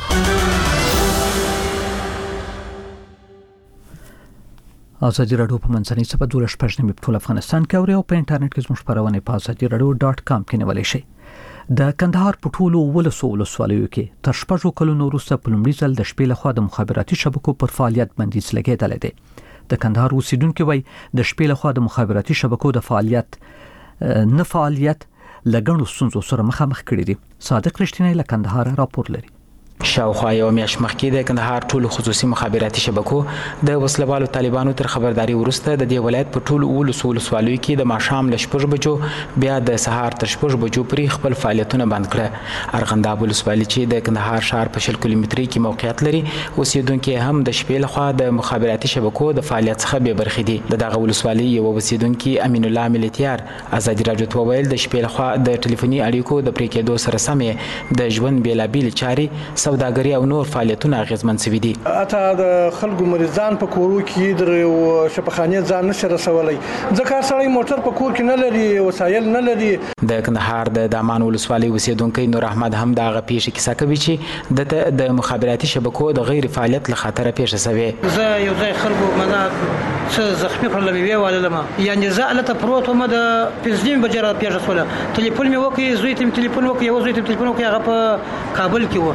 ازادي راډیو په منځنۍ صفحه دوه شپږ نیمه په ټول افغانستان کې اوري او په انټرنیټ کې زموږ خبرونه په ازادي راډیو ډاټ کام کې نیولای شئ. د کندهار په ټولو ولسو ولسوالیو کې تر شپږو کلونو وروسته په لومړي ځل د شپې لخوا د مخابراتي شبکو پر فعالیت بندیز لګیدلی دی. د کندهار اوسیدونکو وایي د شپې لخوا د مخابراتي شبکو د فعالیت نه فعالیت لګڼو ستونزو سره مخامخ کړي دي. صادق رښتینی له کندهار راپور لري. شاوخوا یو میاشت مخکې د کندهار ټولو خصوصي مخابراتي شبکو د وسلوالو طالبانو تر خبرداري وروسته د دې ولایت په ټولو ولسو ولسوالیو کې د ماښام له شپږ بجو بیا د سهار تر شپږ بجو پورې خپل فعالیتونه بند کړه. ارغنداب ولسوالي چې د کندهار ښار په شل کیلومتري کې موقعیت لري اوسیدونکي هم د شپې لخوا د مخابراتي شبکو د فعالیت څخه بې برخې دي. د دغه ولسوالي یو اوسیدونکي امین الله ملتیار ازادي راډیو ته وویل د شپې لخوا د ټلیفوني اړیکو د پرې کېدو سره سمې د ژوند بېلابېلې چارې سوداګري او نور فعالیتونه اغیزمن شوي دي. اته د خلکو مریضان په کورو کې د شفاخانې ځان نشي رسولای ځکه سړی موټر په کور کې نه لري وسایل نه لري. د کندهار د دامان ولسوالۍ اوسیدونکي نور احمد هم د هغه پیښې کیسه کوي چې د مخابراتي شبکو د غیر فعالیت له خطره پیښه شوې. زه یو ځای خلکو منا څه زخمی کړل مې ویواله یعنی زه الته پروت وم د پنځه بجې را پیښه شوله ټلیفون مې وکړ زوی ته ټلیفون وکړ یو زوی ته ټلیفون وکړ هغه په کابل کې و د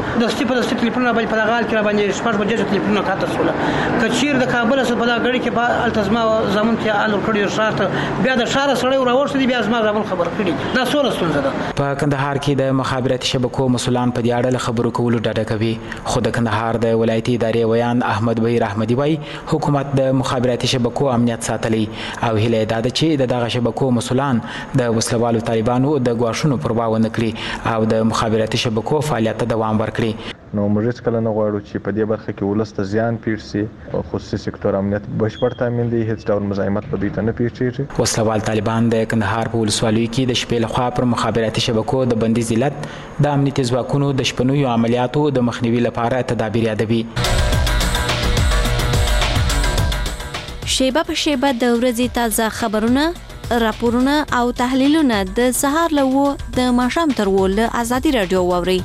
دستي په دستي ټلیفونونه باندې په دغه حال کې را باندې شپږ بجې ټلیفونونه کاته سوله کچیر د کابل څخه په دغه غړي کې په التزما زمون کې آل کړی شارت بیا د شار سره وراوښت دي بیا زما زمون خبر کړي دا څوره ستونزه ده. په کندهار کې د مخابراتي شبکو مسولان په دې اړه خبرو کولو ډاډه کوي خو د کندهار د ولایتي ادارې ویان احمد بهیر احمدي وايي حکومت د مخابراتي شبکو امنیت ساتلی او هیله ده چې دغه شبکو مسولان د وسلوالو طالبانو د غواښونو پروا ونه کړي او د مخابراتي شبکو فعالیت ته دوام ورکړي. نو موږ هیڅ کله نه غواړو چې په دې برخه کې ولس ته زیان پیښ شي. خصوصي سکتور امنیت بشپړ تامین دی هیڅ ډول مزاحمت په دوی ته نه پیښیږي. وسلوال طالبان د کندهار په ولسوالۍ کې د شپې لخوا پر مخابراتي شبکو د بندیز علت د امنیتي ځواکونو د شپنیو عملیاتو د مخنیوي لپاره تدابیر یادوي. شیبه په شیبه د ورځې تازه خبرونه راپورونه او تحلیلونه د سهار له و د ماښام تر و له ازادي رادیو واوري.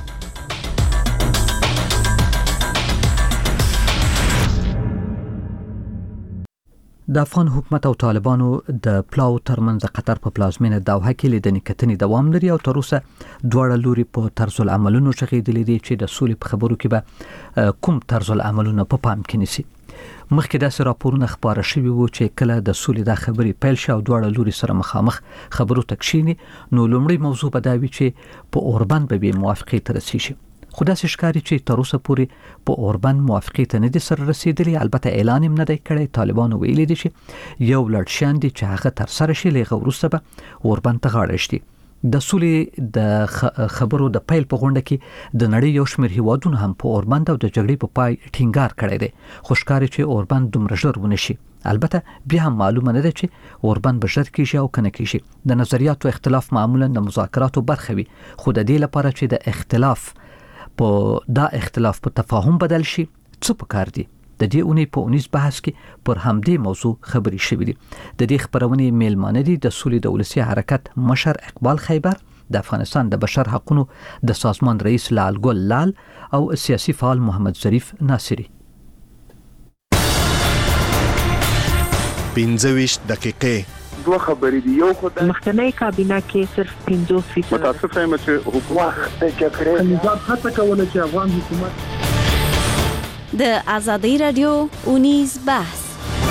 د افغان حکومت او طالبانو د پلاو ترمنځ قطر په پلازمینه دوحه کې لیدنې کتنې دوام لري او تر اوسه دواړه لوري په طرز العملونو شغېدلې دي چې د سولې په خبرو کې به کوم طرز العملونه په پام کې نیسي. مخکې داسې راپورونه خپاره شوي وو چې کله د سولې د خبرې پیل شي او دواړه لوري سره مخامخ خبرو ته کښیني نو لومړی موضوع به دا وي چې په اوربند به بې موافقې ته رسیږي. خو داسې ښکاري چې تر اوسه پورې په اوربند موافقې ته نه دي سره رسېدلي. البته اعلان هم نه دی کړی. طالبانو ویلي دي چې یو لړ شیان دي چې هغه ترسره شي له هغه وروسته به اوربند ته غاړه ږدي. د سولې د خبرو د پیل په غونډه کې د نړۍ یو شمېر هیوادونو هم په اوربند او د جګړې په پای ټینګار کړی دی خو ښکاري چې اوربند دومره ژر ونه شي. البته بیا هم معلومه نه ده چې اوربند به ژر کېږي او که نه کېږي. د نظریاتو اختلاف معمولا د مذاکراتو برخه وي خو د دې لپاره چې د اختلاف په دا اختلاف په تفاهم بدل شي څه پکار دي. د دې اونۍ په اونیز بحث کې پر همدې موضوع خبرې شوې دي. د دې خبرونې میلمانه دي د سولې د ولسي حرکت مشر اقبال خیبر، د افغانستان د بشر حقوقو د سازمان رئیس لال ګل لال او سیاسي فعال محمد ظریف ناصری. پنځه ویشت دقیقې دوه خبرې دي. یو خو د مخکنی کابینه کې صرف پنځوس فیصد متاسف یم چې حکومت د جګړې نظام هڅه کوله چې افغان حکومت د ازادي رادیو اونیز بحث.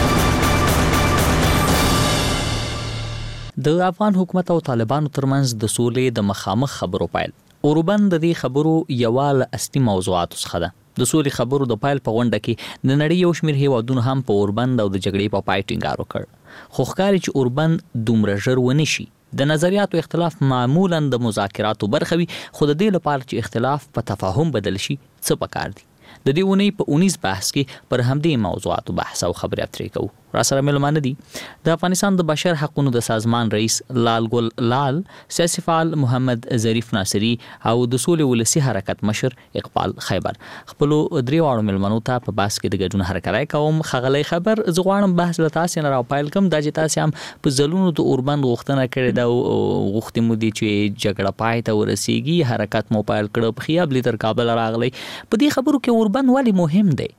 د افغان حکومت او طالبانو ترمنځ د سولې د مخامخ خبرو پیل اوربند د دې خبرو یوال اصلي موضوعات څخه ده. د سولې خبرو د پیل په غونډه کې د نړۍ یو شمېر هیوادونو هم په اوربند او د جګړې په پای ټینګار وکړ خو ښکاري چې اوربند دومره ژر ونه شي. د نظریاتو اختلاف معمولا د مذاکراتو برخه وي خو د دې لپاره چې اختلاف په تفاهم بدل شي څه پکار دي. د دې اونۍ په اونیز بحث کې پر همدې موضوعاتو بحث او خبرې اترې کوو. را سره ملمانه دي د افغانستان د بشر حقوقو د سازمان رئیس لال ګل لال، سیاسي فعال محمد ظریف ناصری او د سولې ولسي حرکت مشر اقبال خیبر. خپل درې واړو ملمنو ته په بحث کې د ګډون حرکت کوم. خغلی خبر زغوانم بحث له تاسو نه راپایل کوم د تاسو هم په زلونو د اوربند غوښتنه کړې دا غوښتې مو دي چې جګړه پای ته ورسیږي، حرکت مو پایل کړو په خیاب لتر کابل راغلی. په دې خبرو کې اوربند ولی مهم دی؟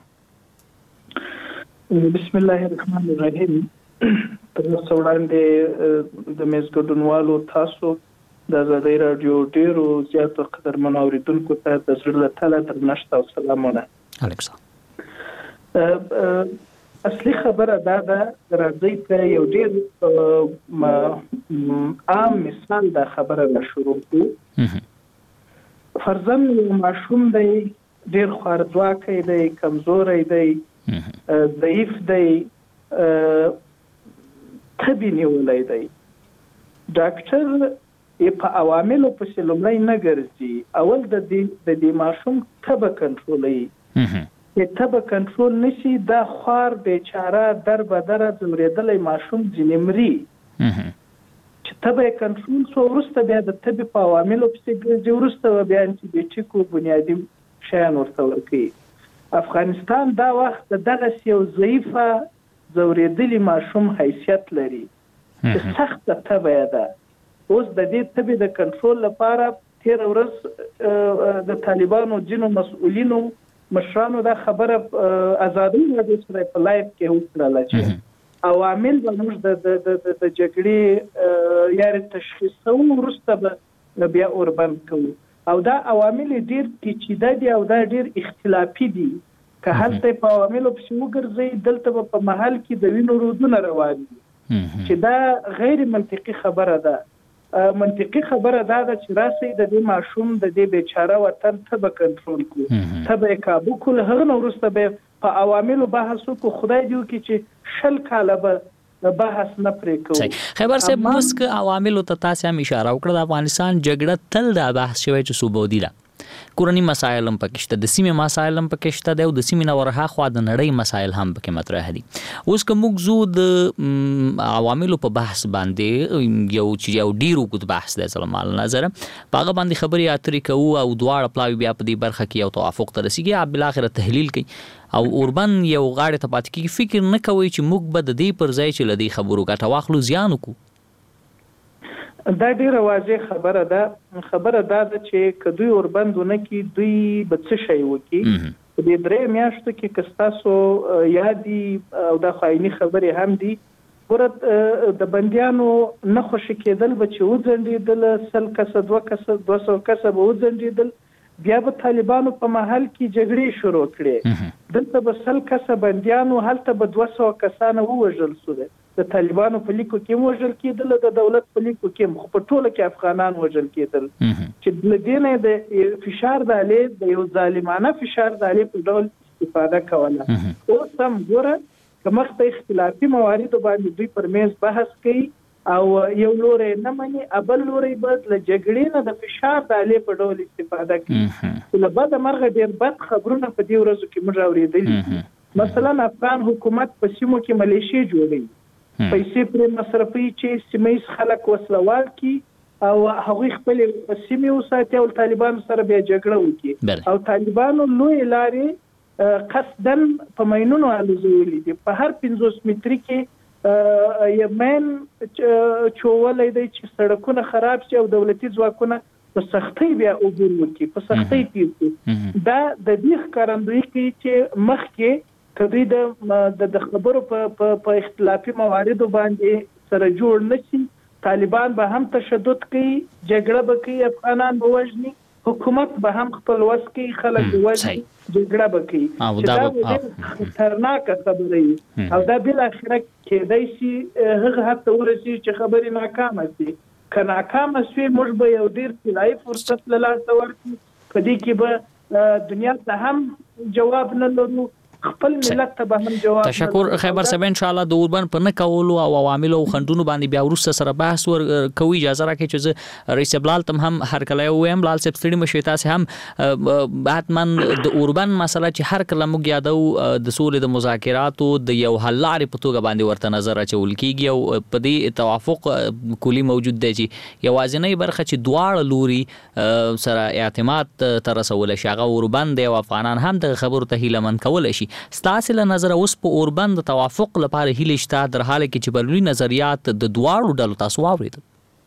بسم الله الرحمن الرحیم. پر وړاندې د مزګډونوالو تاسو د ازادي رادیو ډیرو زیاتو قدرمن اوریدونکو ته د زړه له تله درنښت او سلامونه. الکسا اصلي خبره دا ده راځي ته یو ډیر عام مثال دا خبره را شروع کړو. فرضاً ماشوم دی ډیر خواردواکی دی، کمزوری دی، ضعیف دی، تبی نیولی دی. ډاکټر په عواملو پسې لومړی نه ګرځي. اول د دې د ماشوم تبه کنټرولوي. چې تبه کنټرول نشي دا خوار بیچاره در بدره ځمرېدلی ماشوم ځینې مري. چې تبه یې کنټرول شو وروسته بیا د تبې په عواملو پسې ګرځي، وروسته بیا انټي بنیادي شیان ورته ورکوي. افغانستان دا وخت دغه یو ضعیفه ځورېدلي ماشوم حیثیت لري چې سخته تبه ده. اوس د دې تبې د کنټرول لپاره تېره ورځ د طالبانو ځینو مسؤلینو مشرانو دا خبره ازادي رادیو سره په لایف کې وکړله چې عوامل به موږ د جګړې یا تشخیصو وروسته به بیا اوربند کوو. او دا عوامل ډیر پیچیده دي او دا ډیر اختلافي دي. که هلته په عواملو پسې وګرځي دلته په محل کې د وینو رودونه روان دي چې دا غیر منطقي خبره ده. منطقي خبره دا ده چې راسي د دې ماشوم د دې بیچاره وطن ته به کنټرول کړو، ته به کابو کول، هغه نو وروسته به په عواملو بحث وکړو. خدای دې وکړي چې شل کاله به بحث نه پرې کوو. خبر صاحب مسک عواملو ته تاسو هم اشاره وکړه د افغانستان جګړه تل دا بحث شوی چې صوبو دي کورنی مسایل هم پکې شته، د سیمې مسایل هم پکې شته او د سیمې نه ورها خوا د نړۍ مسایل هم پکې مطرح دي. اوس که موږ زو د عواملو په بحث باندې یو چې یو ډیر وګد بحث دی زما له نظره په هغه باندې خبرې اترې کوو او دواړه پلاوي بیا په دې برخه کې یو توافق ته رسیږي او بل اخر تحلیل کوي او اوربن یو غاړه ته پاتې کیږي. فکر نه کوي چې موږ به د دې پر ځای چې لدی خبرو ګټه واخلو زیان وکړو. دا ډیره واضح خبره ده. خبره دا ده چې که دوی اوربندونه کې دوی به څه شی وکړي په دې درې میاشتو کې که ستاسو یادي او دا خایني خبرې هم دي. ګوره د بندیانو نه خوشي کېدل به چې وځنډېدل، سل کسه دوه کسه دوه سوه کسه به وځنډېدل، بیا به طالبانو په محل کې جګړې شروع کړې. دلته به سل کسه بندیانو، هلته به دوه سوه کسانه ووژل شول. د طالبانو په لیکو کې وژل کېدل، د دولت په لیکو کې خو په ټوله کې افغانان وژل کېدل چې د دې نه د فشار د الې د یو ظالمانه فشار د الې په ډول استفاده کوله. اوس هم ګوره که مخته اختلافي مواردو باندې دوی پر میز بحث کوي او یو لوري نه مني، بل لوري به له جګړې نه د فشار د الې په ډول استفاده کوي. له بده مرغه ډېر بد خبرونه په دې ورځو کې موږ اورېدلي. مثلا افغان حکومت په سیمو کې ملیشې جوړوي، پیسې پر مصرفي چې سیمایي خلک وسلوال کی او هغوی خپل سیمې وساتي او طالبانو سره بیا جګړه وکړي او طالبانو لوی لارې قصدن په مینونو الوزولي دي. په هر پنځوس متر کې یو مین چولې دی چې سړکونه خراب شي او دولتي ځواکونه په سختۍ بیا عبور وکړي، په سختۍ تیر کړي. دا د دې ښکارندویي کوي چې مخکې کدی د د خبرو په په اختلافي مواردو باندې سره جوړ نشي، طالبان به هم تشدد کوي، جګړه به کوي، افغانان به وژني، حکومت به هم خپل وس کوي، خلک به وژني، جګړه به کوي. دا خطرناکه خبره وي او دا بل اخره کېدای شي هغه حد ته ورسي چې خبرې ناکامه شي. که ناکامه شي موږ به یو ډیر طلایي فرصت له لاسه ورکړو، په دې کې به دنیا ته هم جواب نه لرو، خپل ملت ته به هم جواب. تشکر خیبر صاحب، ان شاء الله د اوربن په نه کولو او عوامل او خندونو باندې بیا ورسره سره بحث ور کوي. اجازه راکړئ چې رئیس بلال تم هم هر کله ویم لال صاحب ستړي مشي تاسو هم بعدمن د اوربن مسله چې هر کله موږ یادو د سولې د مذاکراتو د یو حل لارې په توګه باندې ورته نظر اچول کیږي او په دې توافق کلی موجود دی چې یوازینی برخه چې دواړه لوري سره اعتماد تر رسول شي هغه اوربن دی او افغانان هم د خبرو ته هیله من کول شي. ستاسو له نظر اوس په اوربند توافق لپاره هیله شته در حاله کې چې بلوي نظریات د دواړو ډلو تاسو واوریدل؟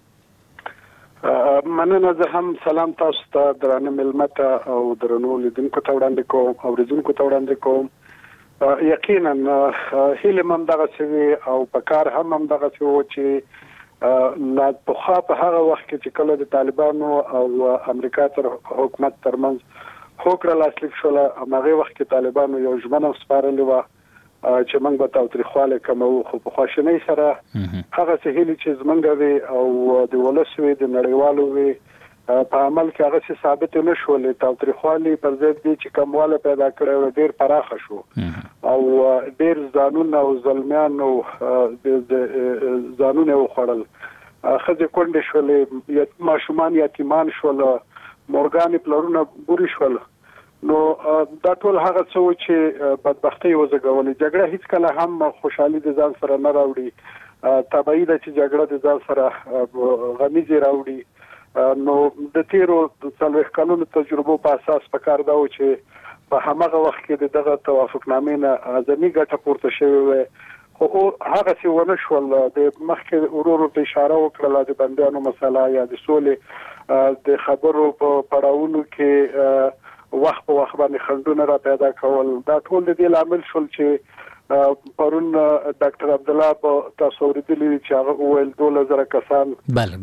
مننه. زه هم سلام تاسو ته درانه ملمته او درنو لیدونکو ته وړاندې کوم او اوریدونکو ته وړاندې کوم. یقینا هیله هم دغه سوي او په کار هم هم دغه سوي چې لا په په هغه وخت کې چې کله د طالبانو او امریکا تر حکومت ترمنځ هوکړه لاسلیک شوله، هغه وخت کې طالبانو یو ژمنه سپارلې وه چې موږ به تاوتریخوالی کموو، خو په خواشینۍ سره هغه څه هیلې چې زموږ وي او د ولس وي د نړیوالو وي په عمل کې هغه څه ثابت نه شولې. تاوتریخوالي پر ضد دی چې کمواله پیدا کړی و ډېر پراخه شو او ډېر ځانونه او ظلمیان او ځانونه وخوړل، ښځې کونډې شولې، ماشومان یتیمان شول، مورګانې پلرونه بوري شول. نو دا ټول هغه څه و چې بدبختۍ وزګولې. جګړه هیڅ کله هم خوشحالي د ځان سره نه راوړي، طبیعي ده چې جګړه د ځان سره غمیزې راوړي. نو د تیرو څلوېښت کلونو تجربو په اساس پکار دا و چې په هماغه وخت کې د دغه توافقنامې نه اعظمي ګټه پورته شوې وه، خو هغه څه ونه شول. د مخکې ورو ورو ته اشاره وکړله د بندیانو مسله یا د سولې د خبرو په پړاوونو کې وخت په وخت باندې خنډونه را پیدا کول. دا ټول د دې لامل شول چې پرون ډاکټر عبد الله په تاسو ورېدلی چې هغه ویل دوه زره کسان بله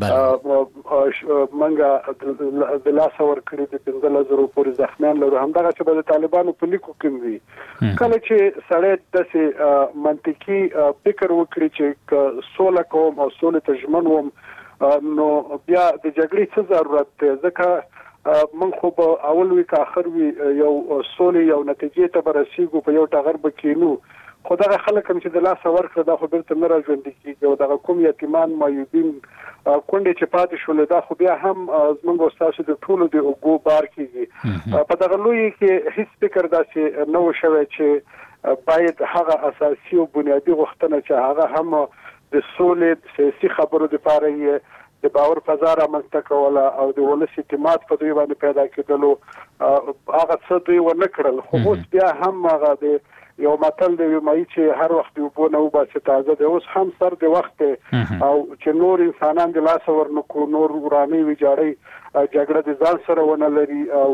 بله منګه د لاس ور کړی د پنځه زره پورې زخمیان لرو همدغه چې به د طالبانو په لیکو کې وي کله چې سړی داسې منطقي فکر وکړي چې سوله کوم او سوله ته ژمن وم نو بیا د جګړې څه ضرورت دی ځکه من خو په اول وی که آخر وی یو سولې یو نتیجې ته به رسیږو په یو ټغر به کینو خو دغه خلک هم چې د لاسه ورکړه دا خو بیرته نه راژوندي کېږي او دغه کوم یتیمان مایوبین کونډې چې پاتې شولې دا خو بیا هم زموږ او ستاسو د ټولو د اوږو بار کېږي په دغه لویي کې هیڅ فکر داسې نه و شوی چې باید هغه اساسي او بنیادي غوښتنه چې هغه هم د سولې سیاسي خبرو دپاره یې د باور فضا رامنځته کوله او د ولس اعتماد په دوی باندې پیدا کېدلو هغه څه دوی ونه کړل خو اوس بیا هم هغه د یو متل دی وایي چې هر وخت یو بونه وباسي تازه دی اوس هم سر د وخت او چې نور انسانان د لاس ورنکو نور وراني ویجاړي جګړه د ځان سره ونه لري او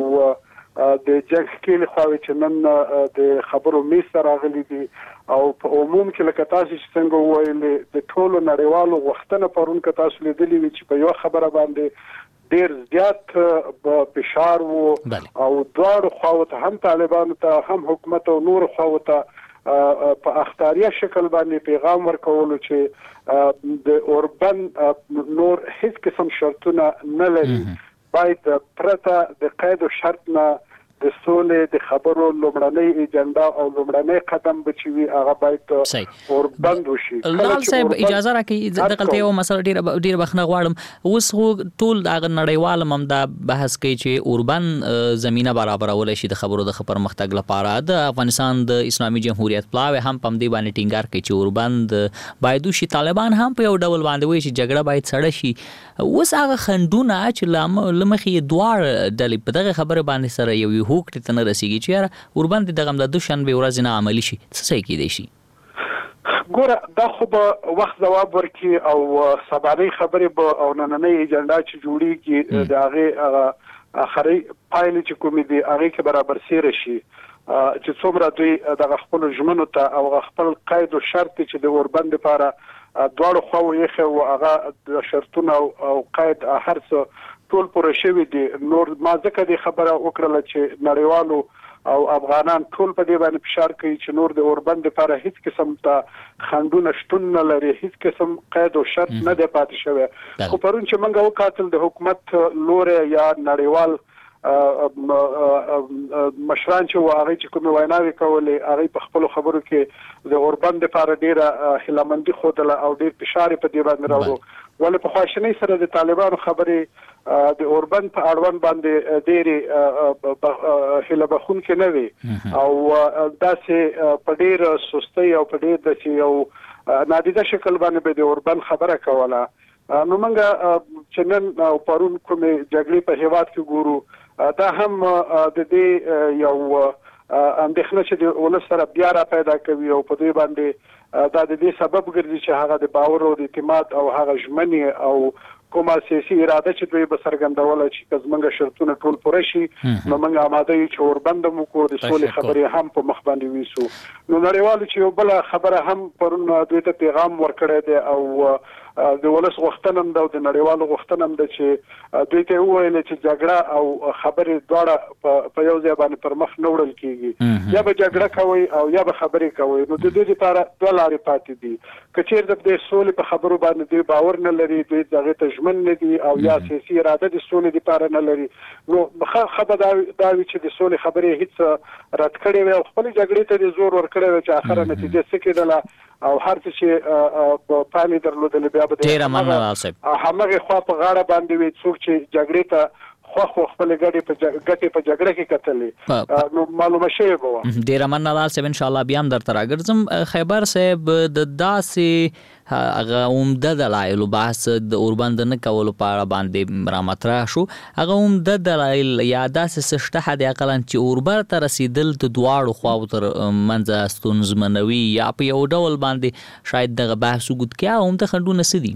د جنگ کې خو چې نن د خبرو میز سره راغلي دي او په عموم کې لکه تاسو چې څنګه وویل د ټولو نړیوالو غوښتنه پرون که تاسو لیدلی وي چې په یو خبره باندې ډیر زیات فشار وو او دواړو خواو ته هم طالبانو ته هم حکومت او نور خواو ته په اختیاري شکل باندې پیغام ورکولو چې د اوربن نور هیڅ قسم شرطونه نه لري باید پرته د قید او شرط نه د سولې د خبرو لومړنۍ ایجنډا او لومړنۍ قدم بچوي هغه باید اوربند وشي لال صاحب اجازه راکړئ د دغه یو مسله ډیره ډیره بخنه غواړم اوس خو ټول د نړیوال هم دا بحث کوي چې اوربن زمينه برابرول شي د خبرو د پرمختګ لپاره د افغانستان د اسلامي جمهوریت پلاوی هم پم دی باندې ټینګار کوي چې اوربند باید شي طالبان هم په یو ډول باندې وایي چې جګړه باید سړه شي اوس هغه خندونه چې لمخې دوار د دغه خبره باندې سره یو هوکټ ته نه رسیږي چې اوربند دغه د دوشنبه ورځ نه عملی شي څه څه کېدای شي ګوره دا خو به وخت جواب ورکړي او سبانه خبرې به او نننۍ ایجنډا چې جوړیږي د هغه اخري پایلې چې کومې دي هغه کې برابر سیر شي چې څومره دوی د خپل ژمنو ته او خپل قید او شرط چې د اوربند لپاره دواړو خواو یې خو هغه د شرطونو او قید هر څه ټول پوره شوی دي نور ما ځکه د خبره وکړه چې نړیوالو او افغانان ټول په دې باندې فشار کوي چې نور د اوربند لپاره هیڅ قسم ته خندونه شتون نه لري هیڅ قسم قید او شرط نه دی پاتې شوی خو پرون چې موږ وکاتل د حکومت لور یا نړیوال مشران چې واغې چې کوم ویناوي کولې هغه په خپل خبرو کې د اوربند لپاره ډیره هلمندي خوده او ډیر فشار په دې باندې راوړو ولې په خواشنۍ سره د طالبانو خبرې د اوربند په اړوند باندې ډېری هله بخون کې نه وي او داسې په ډېر سستۍ او په ډېر د یو نادیده شکل باندې به د اوربند خبره کوله نو موږ چې نن پرون کومې جګړې په هیواد کې ګورو دا هم د دې یو اندېښنه چې د ولس سره بیا را پیدا کوي او په دې باندې دا د دې سبب ګرځي چې هغه د باور او د اعتماد او هغه ژمنې او کومه سیاسي اراده چې دوی به څرګندول چې زمونږ شرطونه ټول پوره شي نو موږ آماده یو چې اوربند مو کو د سولې خبرې هم په مخ باندې ویسو نو نړیوالو چې یو بل خبره هم پرون دوی ته پیغام ورکړی دی او د ولس غوښتنه هم د نړیوالو غوښتنه هم د چې دوی ته وویل چې جګړه او خبرې دواړه په یو ځای باندې پر مخ نه وړل کیږي یا به جګړه کوي او یا به خبرې کوي نو د دې لپاره دوه لارې پاتې دي که چیرته د سولې په خبرو باندې دوی باور نه لري دوی دغه ته ژمن نه دي او یا سیاسي اراده د سولې لپاره نه لري نو خبره دا وی چې د سولې خبرې هیڅ رد کړي وي او خپل جګړې ته د زور ورکړي وي چې اخره نتیجه څه کېدله او هر څه چې په پالي درلودل بیا به ډیر مننه صاحب هغه خو په غاړه باندې وي څوک چې جګړې ته خو خو خپل ګډي په ګټي په جګړه کې کتلې نو معلومه شوی به ډیر مننه صاحب ان شاء الله بیا هم در تر راګرځم خیبر صاحب د داسې هغه عمده دلایل بحث د اوربند نه کولو په اړه باندې را مطرح شو هغه عمده دلایل یا داسې سشته حد اقلن چې اوربر ته رسیدل د دواړو خواو تر منځ ستونزمنوي یا په یو ډول باندې شاید دغه بحث وګد کیا عمده خندونه سدي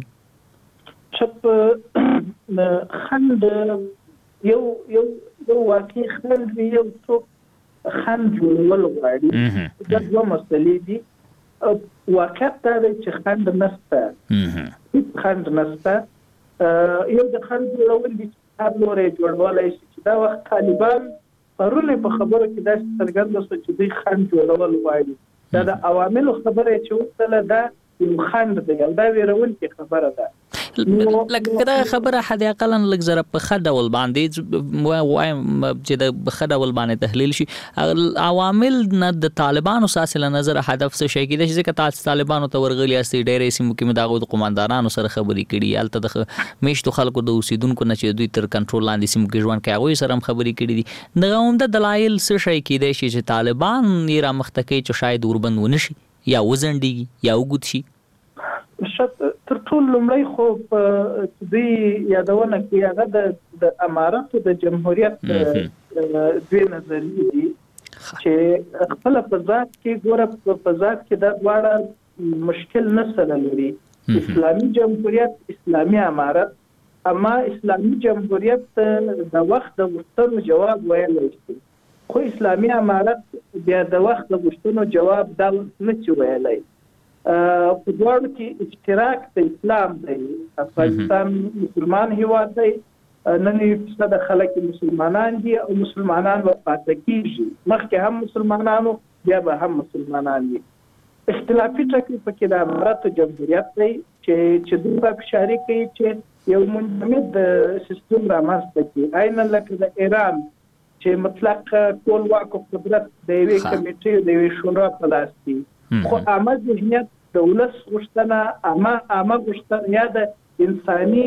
چپ خند یو یو یو واقعي خند یو څو خند جوړول غواړي دا دوه مسلې دي واقعیت دا دی چې خنډ نشته، هیڅ خنډ نشته. یو د خنډ جوړول دي چې هر لوري جوړولی شي چې دا وخت طالبان پرونه په خبرو کې داسې څرګنده شوه چې دوی خنډ جوړول غواړي. دا د عواملو خبره چې وکړله دا یو خنډ دی او دا ویرونکې خبره ده. لکه دا خبره حد اقلا لږ زره په ښه ډول باندې وایم چې د ښه ډول باندې تحلیل شي. عوامل نه د طالبانو ساسې له نظره هدف څه شی کېدای شي، ځکه تاسو طالبانو ته ورغلي یاستئ، ډېرې سیمو کې مو د هغوی د قماندانانو سره خبرې کړي، هلته د میشتو خلکو د اوسېدونکو نه چې دوی تر کنټرول لاندې سیمو کې ژوند کوي هغوی سره هم خبرې کړي دي. دغه عمده دلایل څه شی کېدای شي چې طالبان یې رامخته کوي چې شاید اوربند ونه شي یا وځنډېږي یا اوږد شي؟ تر ټولو لومړی خو چې دوی یادونه کوي هغه د اماراتو د جمهوریت دوی نظریې دي چې خپله په ذات کې ګوره په ذات کې دا دواړه مشکل نه سره لري، اسلامي جمهوریت، اسلامي امارت. اما اسلامي جمهوریت د وخت د غوښتنو جواب ویلی شي، خو اسلامي امارت بیا د وخت د غوښتنو جواب دا نه شي ویلی. په دواړو کې اشتراک د اسلام دی. افغانستان مسلمان هیواد دی، نن فیصده خلک مسلمانان دي او مسلمانان به پاتې کېږي، مخکې هم مسلمانانو بیا به هم مسلمانان دي. اختلافي ټکي پکې د اماراتو جمهوریت دی چې چې دوی په فشاري کوي چې یو منجمد سیستم رامنځته کړي، عیناً لکه د ایران چې مطلق ټول واک او قدرت د یوې کمیټې د یوې شورا په لاس کې. خو عامه ذهنیت د ولس غوښتنه، عامه عامه غوښتنه یا د انساني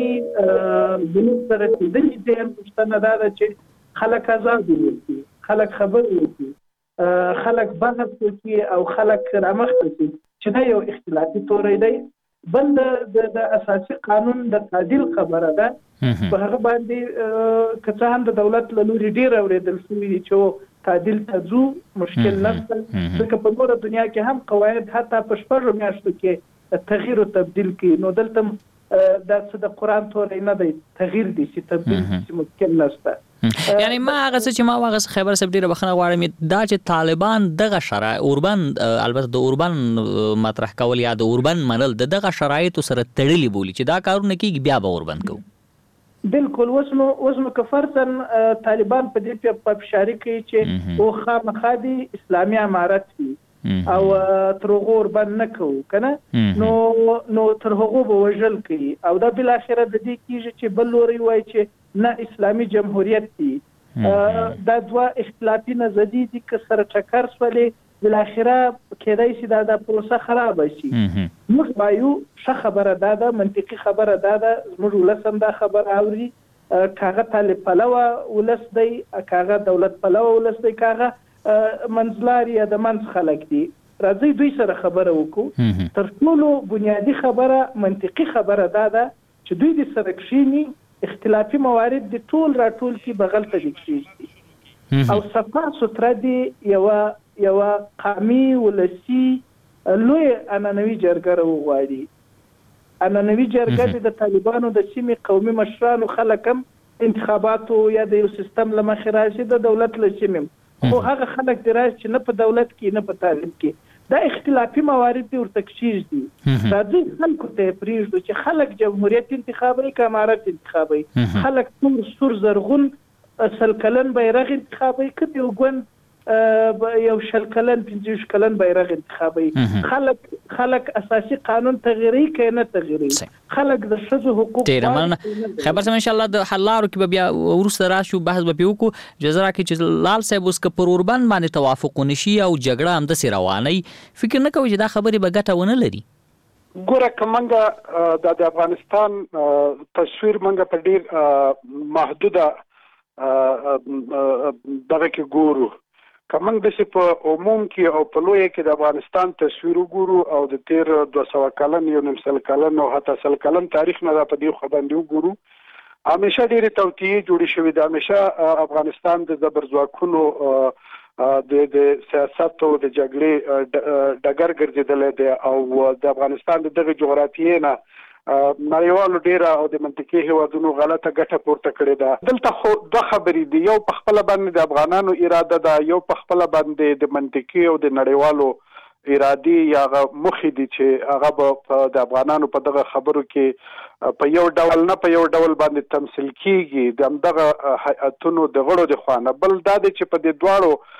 ذنوب سره تړلې ذهن غوښتنه دا ده چې خلک آزاد وي، خلک خبرې وکړي، خلک بحث وکړي او خلک رامخته شي، چې دا یو اختلافي توری دی. بل د اساسي قانون د تعدیل خبره ده، په هغه باندې که څه هم د دولت له لوري ډېر اورېدل شوي دي چې تعدیل ته ځو، مشکل نشته، ځکه په نوره دنیا کې هم قواعد حتی په شپږو میاشتو کې تغییر او تبدیل کوي. نو دلته دا څه د قرآن توری نه دی، تغییر دی چې تبدیل چې ممکن نشته. یعنی ما هغه څه چې ما هغه خبر صاحب ډیره بخښنه غواړم دا چې طالبان دغه شرایط اوربند البته د اوربند مطرح کول یا د اوربند منل د دغه شرایطو سره تړلي بولي چې دا کارونه کیږي بیا به اوربند کوو. بالکل. اوس نو اوس نو که فرضاً طالبان په دې په فشاري کوي چې او خامخا دي اسلامي امارت وي او تر هغو اوربند نه کوو کنه، نو نو تر هغو به وژل کوي او دا بالاخره د دې کېږي چې بل لوري وایي چې نه اسلامي جمهوریت دی. دا دوه اختلافي نظریې دي که سره ټکر شولې بالاخره کېدای شي دا د پروسه خراب شي. موږ وایو ښه خبره دا ده، منطقي خبره دا ده، زموږ ولس هم دا خبره اوري، کاغه طالب پلوه ولس دی، کاغه دولت پلوه ولس دی، کاغه منځلاري یا د منځ خلک دي. راځئ دوی سره خبره وکړو. تر ټولو بنیادي خبره منطقي خبره دا ده چې دوی د سره کښیني، اختلافي موارد د ټول راټول کې بغل ته دي کېږي او صفا ستره دي. یوه یوه قامي ولسي لوی عنعنوي جرګه راوغواړي. عنعنوي جرګه د طالبانو د سیمې قومي مشرانو خلک هم انتخاباتو یا د یو سیستم له مخې راشي، د دولت له سیمې خو هغه خلک دی راشي چې نه په دولت کې نه په تعلیم کې. دا اختلافي موارد دي ورته کېږدي. راځئ خلکو ته یې پرېږدو چې خلک جمهوریت انتخابوي که امارت انتخابوي، خلک تور سور زرغون سل کلن بیرغ انتخابوي که یو ګوند یو شل کلن پنځه ویشت کلن بیرغ انتخابوي. خلک خلک اساسي قانون تغییروي که نه تغییروي، خلک د ښځو حقوق. ډېره مننه. خبر صاحب انشاءالله د حل لارو کې به بیا وروسته راشو، بحث به پرې وکړو. جزا راکړئ چې لال صاحب اوس که پر اوربند باندې توافق ونه شي او جګړه همداسې روانوي، فکر نه کوئ چې دا خبرې به ګټه ونه لري؟ ګوره که موږ د افغانستان تصویر موږ په ډېر محدوده دغه کې ګورو، که موږ داسې په عموم کې او په لویه کې د افغانستان تصویر وګورو او د تیر دوه سوه کلن یو نیم سل کلن او حتی سل کلن تاریخ نه په دې خوا باندې وګورو، همیشه ډېرې توطیې جوړې شوې دي. همیشه افغانستان د زبرځواکونو د سیاست او د جګړې ډګر ګرځېدلی دی او د افغانستان د دغه جغرافیې نه نړیوالو ډیره او د منطقي هیوادونو غلطه ګټه پورته کړې ده. دلته خو دوه خبرې دي، یو په خپله باندې د افغانانو اراده ده، یو په خپله باندې د منطقي او د نړیوالو ارادي یا مخې دي چې هغه به د افغانانو په دغه خبرو کې په یو ډول نه په یو ډول باندې تمثيل کیږي د همدغه هیئتونو د غړو د خوانه. بل دا دی چې په دې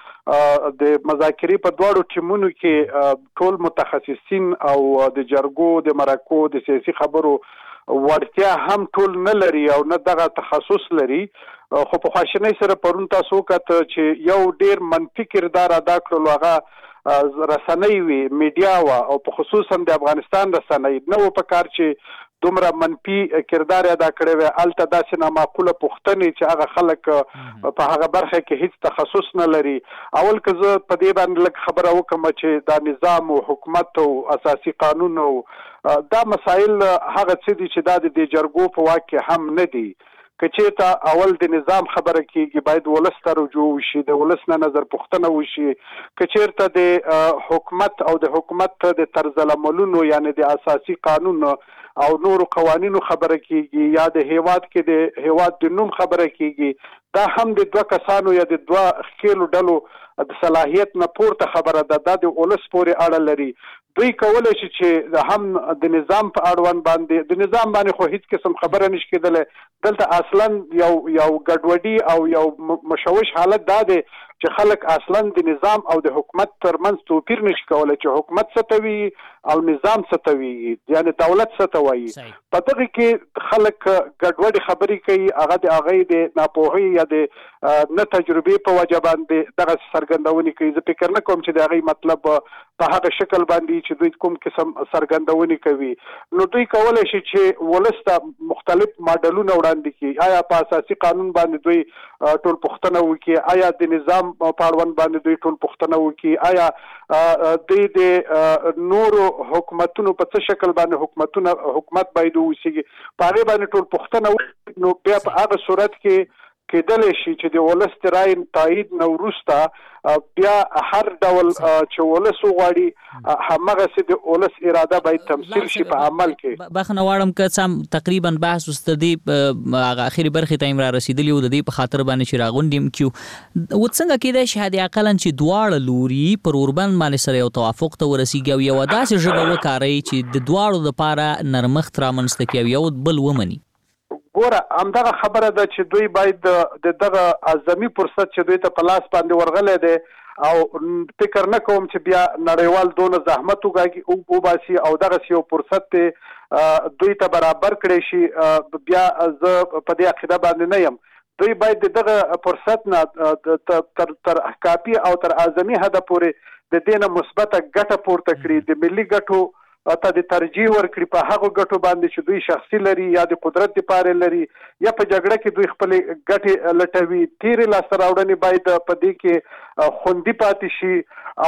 دواړو د مذاکرې په دواړو ټیمونو کې ټول متخصصین او د جرګو د مرکو د سیاسي خبرو ورتیا هم ټول نه لري او نه دغه تخصص لري. خو په خواشنۍ سره پرون تاسو وکړه چې یو ډیر منفي کردار ادا کړل هغه رسنۍ وي میډیا وا او په خصوصا د افغانستان رسنۍ نو په کار چې دومره منفي کردار ادا کړی وي الته داسې نامعقوله پوښتنې چې هغه خلک په هغه برخه کې هیڅ تخصص نه لري. اول که زه په دې باندې لږ خبره وکړم چې دا نظام او حکومت او اساسي قانون او دا مسایل هغه څه دي چې دا د جرګو په واک کې هم نه دي. کچېته اول د نظام خبره کیږي باید ولس ته رجوع وشي د ولس نه نظر پوښتنه وشي. کچېرته د حکومت او د حکومت د طرز العملونو یعنی د اساسي قانون او نورو قوانینو خبره کیږي یا د هیواد کې د هیواد د نوم خبره کیږي دا هم د دوه کسانو یا د دوه خېلو ډلو د صلاحیت نه پورته خبره ده د ولس پورې اړه لري. دوی کولای شي چې هم د نظام په اړوند باندې د نظام باندې خو هیڅ قسم خبره نشي کېدله دلته اصلا یو یو ګډوډي او یو مشوش حالت دا دی چې خلک اصلا د نظام او د حکومت ترمنځ توپیر نشي کولای چې حکومت څه ته وي او نظام څه ته وي یعنی دولت څه ته وایي. په دغه کې خلک ګډوډي خبرې کوي هغه د هغې د ناپوهۍ یا د نه تجربې په وجه باندې دغه څرګندونې کوي. زه فکر نه کوم چې د هغې مطلب په هغه شکل باندې چې دوی کوم قسم څرګندونې کوي. نو دوی کولی شي چې ولس ته مختلف ماډلونه وړاندې کړي. آیا په اساسي قانون باندې دوی ټول پوښتنه وکړي آیا د نظام په اړوند باندې دوی ټول پوښتنه وکړي آیا دوی د نورو حکومتونو په څه شکل باندې حکومتونه حکومت باید وسیږي په هغې باندې ټول پوښتنه وکړي. نو بیا په هغه صورت کې کېدلی شي چې د ولس د رایې تایید نه وروسته بیا هر ډول چې ولس وغواړي همغسې د ولس اراده باید تمثیل شي په عمل کې. بخښنه غواړم که څه تقریبا بحث اوس د دې هغه اخري برخې ته هم را رسېدلي و د دې په خاطر باندې چې راغونډ یم کړو و څنګه کېدای شي حد اقلا چې دواړه لوري پر اوربند باندې سره یو توافق ته ورسېږي او یوه داسې ژبه وکاروي چې د دواړو دپاره نرمښت رامنځته کړي او یو بل ومني. ګوره همدغه خبره ده چې دوی باید د دغه اعظمي فرصت چې دوی ته په لاس باندې ورغلی دی او فکر نه کوم چې بیا نړیوال دونه زحمت وباسي او دغسې یو فرصت دی دوی ته برابر کړی شي. بیا زه په دې عقیده باندې نه یم. دوی باید د دغه فرصت نه تر تر کافي او تر اعظمي حده پورې د دې نه مثبته ګټه پورته کړي د ملي ګټو ته د ترجیح ورکړي په هغو ګټو باندې چې دوی شخصي لري یا د قدرت دپاره لري یا په جګړه کې دوی خپلې ګټې لټوي. تیرې لاسته راوړنې باید په دې کې خوندي پاتې شي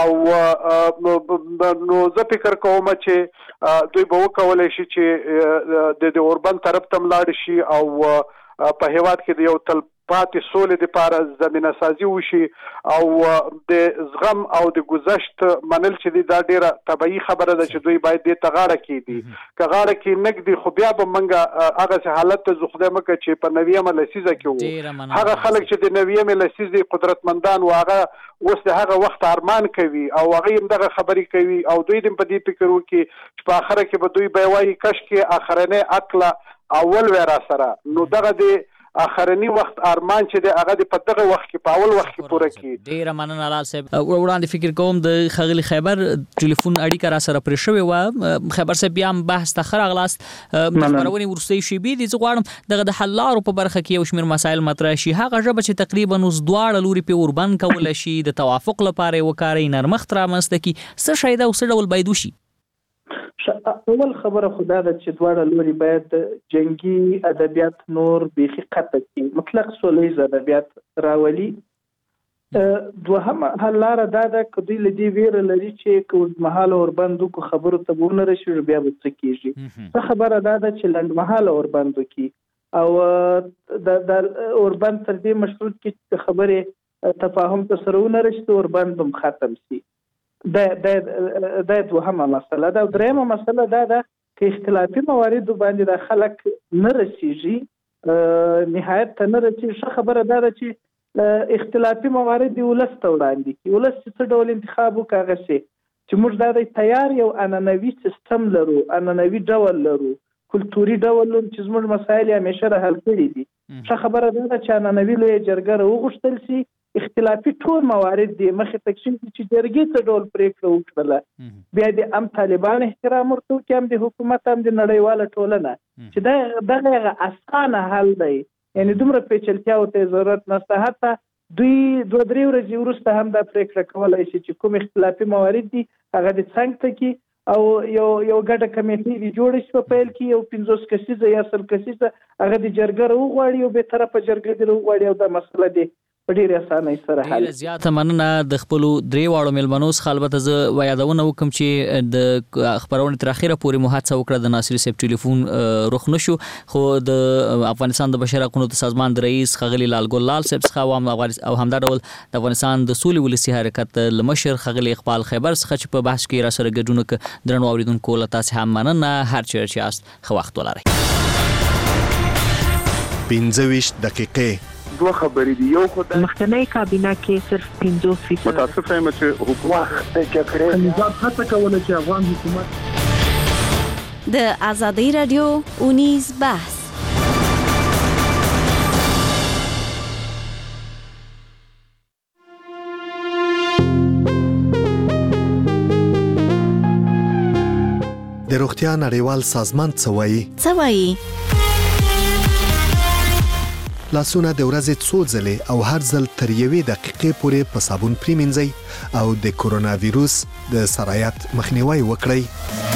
او نو زه فکر کوم چې دوی به وکولی شي چې د اوربند طرف ته ملاړ شي او په هیواد کې د یو تل پاتې سولې دپاره زمینه سازي وشي او د زغم او د ګذشت منل چې دی دا ډیره طبیعي خبره ده چې دوی باید دې ته غاړه کېږدي. که غاړه کې نږدي خو بیا به موږ هغسې حالت ته زه خدای مکړه چې په نویمه لسیزه کې وو هغه خلک چې د نویمې لسیزې قدرتمندان و هغه اوس د هغه وخت ارمان کوي او هغه هم دغه خبرې کوي او دوی هم په دې فکر وکړي چې په آخره کې به دوی به وایي کشکې آخرنۍ عقله اول وی را سره. نو دغه د اخرنی وخت ارمان چې د هغه په دغه وخت کې په اول وخت کې پوره کړي. ډیره مننه لال صاحب. وړاندې فکر کوم د خغلی خیبر ټلیفون اړیکه را سره پرې شوې وه. خیبر صاحب بیا هم بحث ته ښه راغلاست. د خپرونې وروستۍ شیبې دي زه غواړم دغه د حل لارو په برخه کې یو شمېر مسایل مطرح شي. هغه ژبه چې تقریبا اوس دواړه لوري پې اوربند کولی شي د توافق لپاره یې وکاروي نرمښت رامنځته کړي څه شی ده او څه ډول باید وشي؟ اول خبره خدا ده چې دواړه لوري باید جنگي ادبیات نور بیخي قطع کړي مطلق سولیز ادبیات راولي. دوهمه حل لاره دا ده که دوی له دې ویره لري چې که اوږدمهاله اوربند وکړو خبرو ته به ونه رسېږو بیا به څه کېږي. ښه خبره دا ده چې لنډمهاله اوربند وکړي او د اوربند تر دې مشروط کړي چې خبرې تفاهم ته سره ونه رسېږي اوربند به هم ختم شي. دا دا دوهمه مسله ده. دریمه مسله دا ده که اختلافي مواردو باندې د خلک نه رسېږي نهایت ته نه رسېږي. ښه خبره دا ده چې اختلافي موارد ولس ته وړاندې کړي ولس چې څه ډول انتخاب وکړي هغسې چې موږ دا د تیار یو عنعنوي سیستم لرو، عنعنوي ډول لرو، کلتوري ډول لرو چې زموږ مسایل همیشه را حل کړي دي. ښه خبره ده چې عنعنوي لویه جرګه راوغوښتل شي، اختلافي ټول موارد دي مخې ته کښېږدي چې جرګې څه ډول پرېکړه وکړله، بیا د هم طالبان احترام ورته وکړي، هم د حکومت، هم د نړیواله ټولنه، چې دا دغه هغه اسانه حل دی، یعنې دومره پیچلتیاو ته ضرورت نشته. حتی دوی دوه درې ورځې وروسته هم دا پرېکړه کولی شي چې کوم اختلافي موارد دي هغه د څنګ ته کړي او یو یو ګډه کمیټې دې جوړه شي په پیل کې، یو پنځوس کسیزه یا سل کسیزه هغه د جرګه راوغواړي او بې طرفه جرګه دې راوغواړي او دا مسله دې په ډېرې اسانۍ سره حل. ډېره زیاته مننه د خپلو درې واړو مېلمنو څخه. البته زه یادونه وکړم چې د خپرونې تر اخره پورې مو هڅه وکړه د ناصري صاحب ټلیفون رخ نه شو، خو د افغانستان د بشر حقونو د سازمان د رئیس ښاغلي لالګل لال صاحب څخه او همدا ډول د افغانستان د سولې ولسي حرکت له مشر ښاغلي اقبال خیبر څخه چې په بحث کې راسره ګډون وکړه. درنو اورېدونکو له تاسې هم مننه، هر چېرې چې یاست ښه وخت ولرئ. پنځه ویشت دقیقې دوه خبرې دي. یو خو د مخکنۍ کابینه کې صرف پنځوس فیصد متاسفه یم چې حکومت د جګړې نظام هڅه کوله چې افغان حکومت د ازادي رادیو اونیز بحث. د روغتیا نړیوال سازمان څه وایي؟ څه وایي؟ لاسونه د ورځې څو ځلې او هر ځل تر یوې دقیقې پورې په صابون پریمنځئ او د کورونا ویروس د سرایت مخنیوي وکړئ.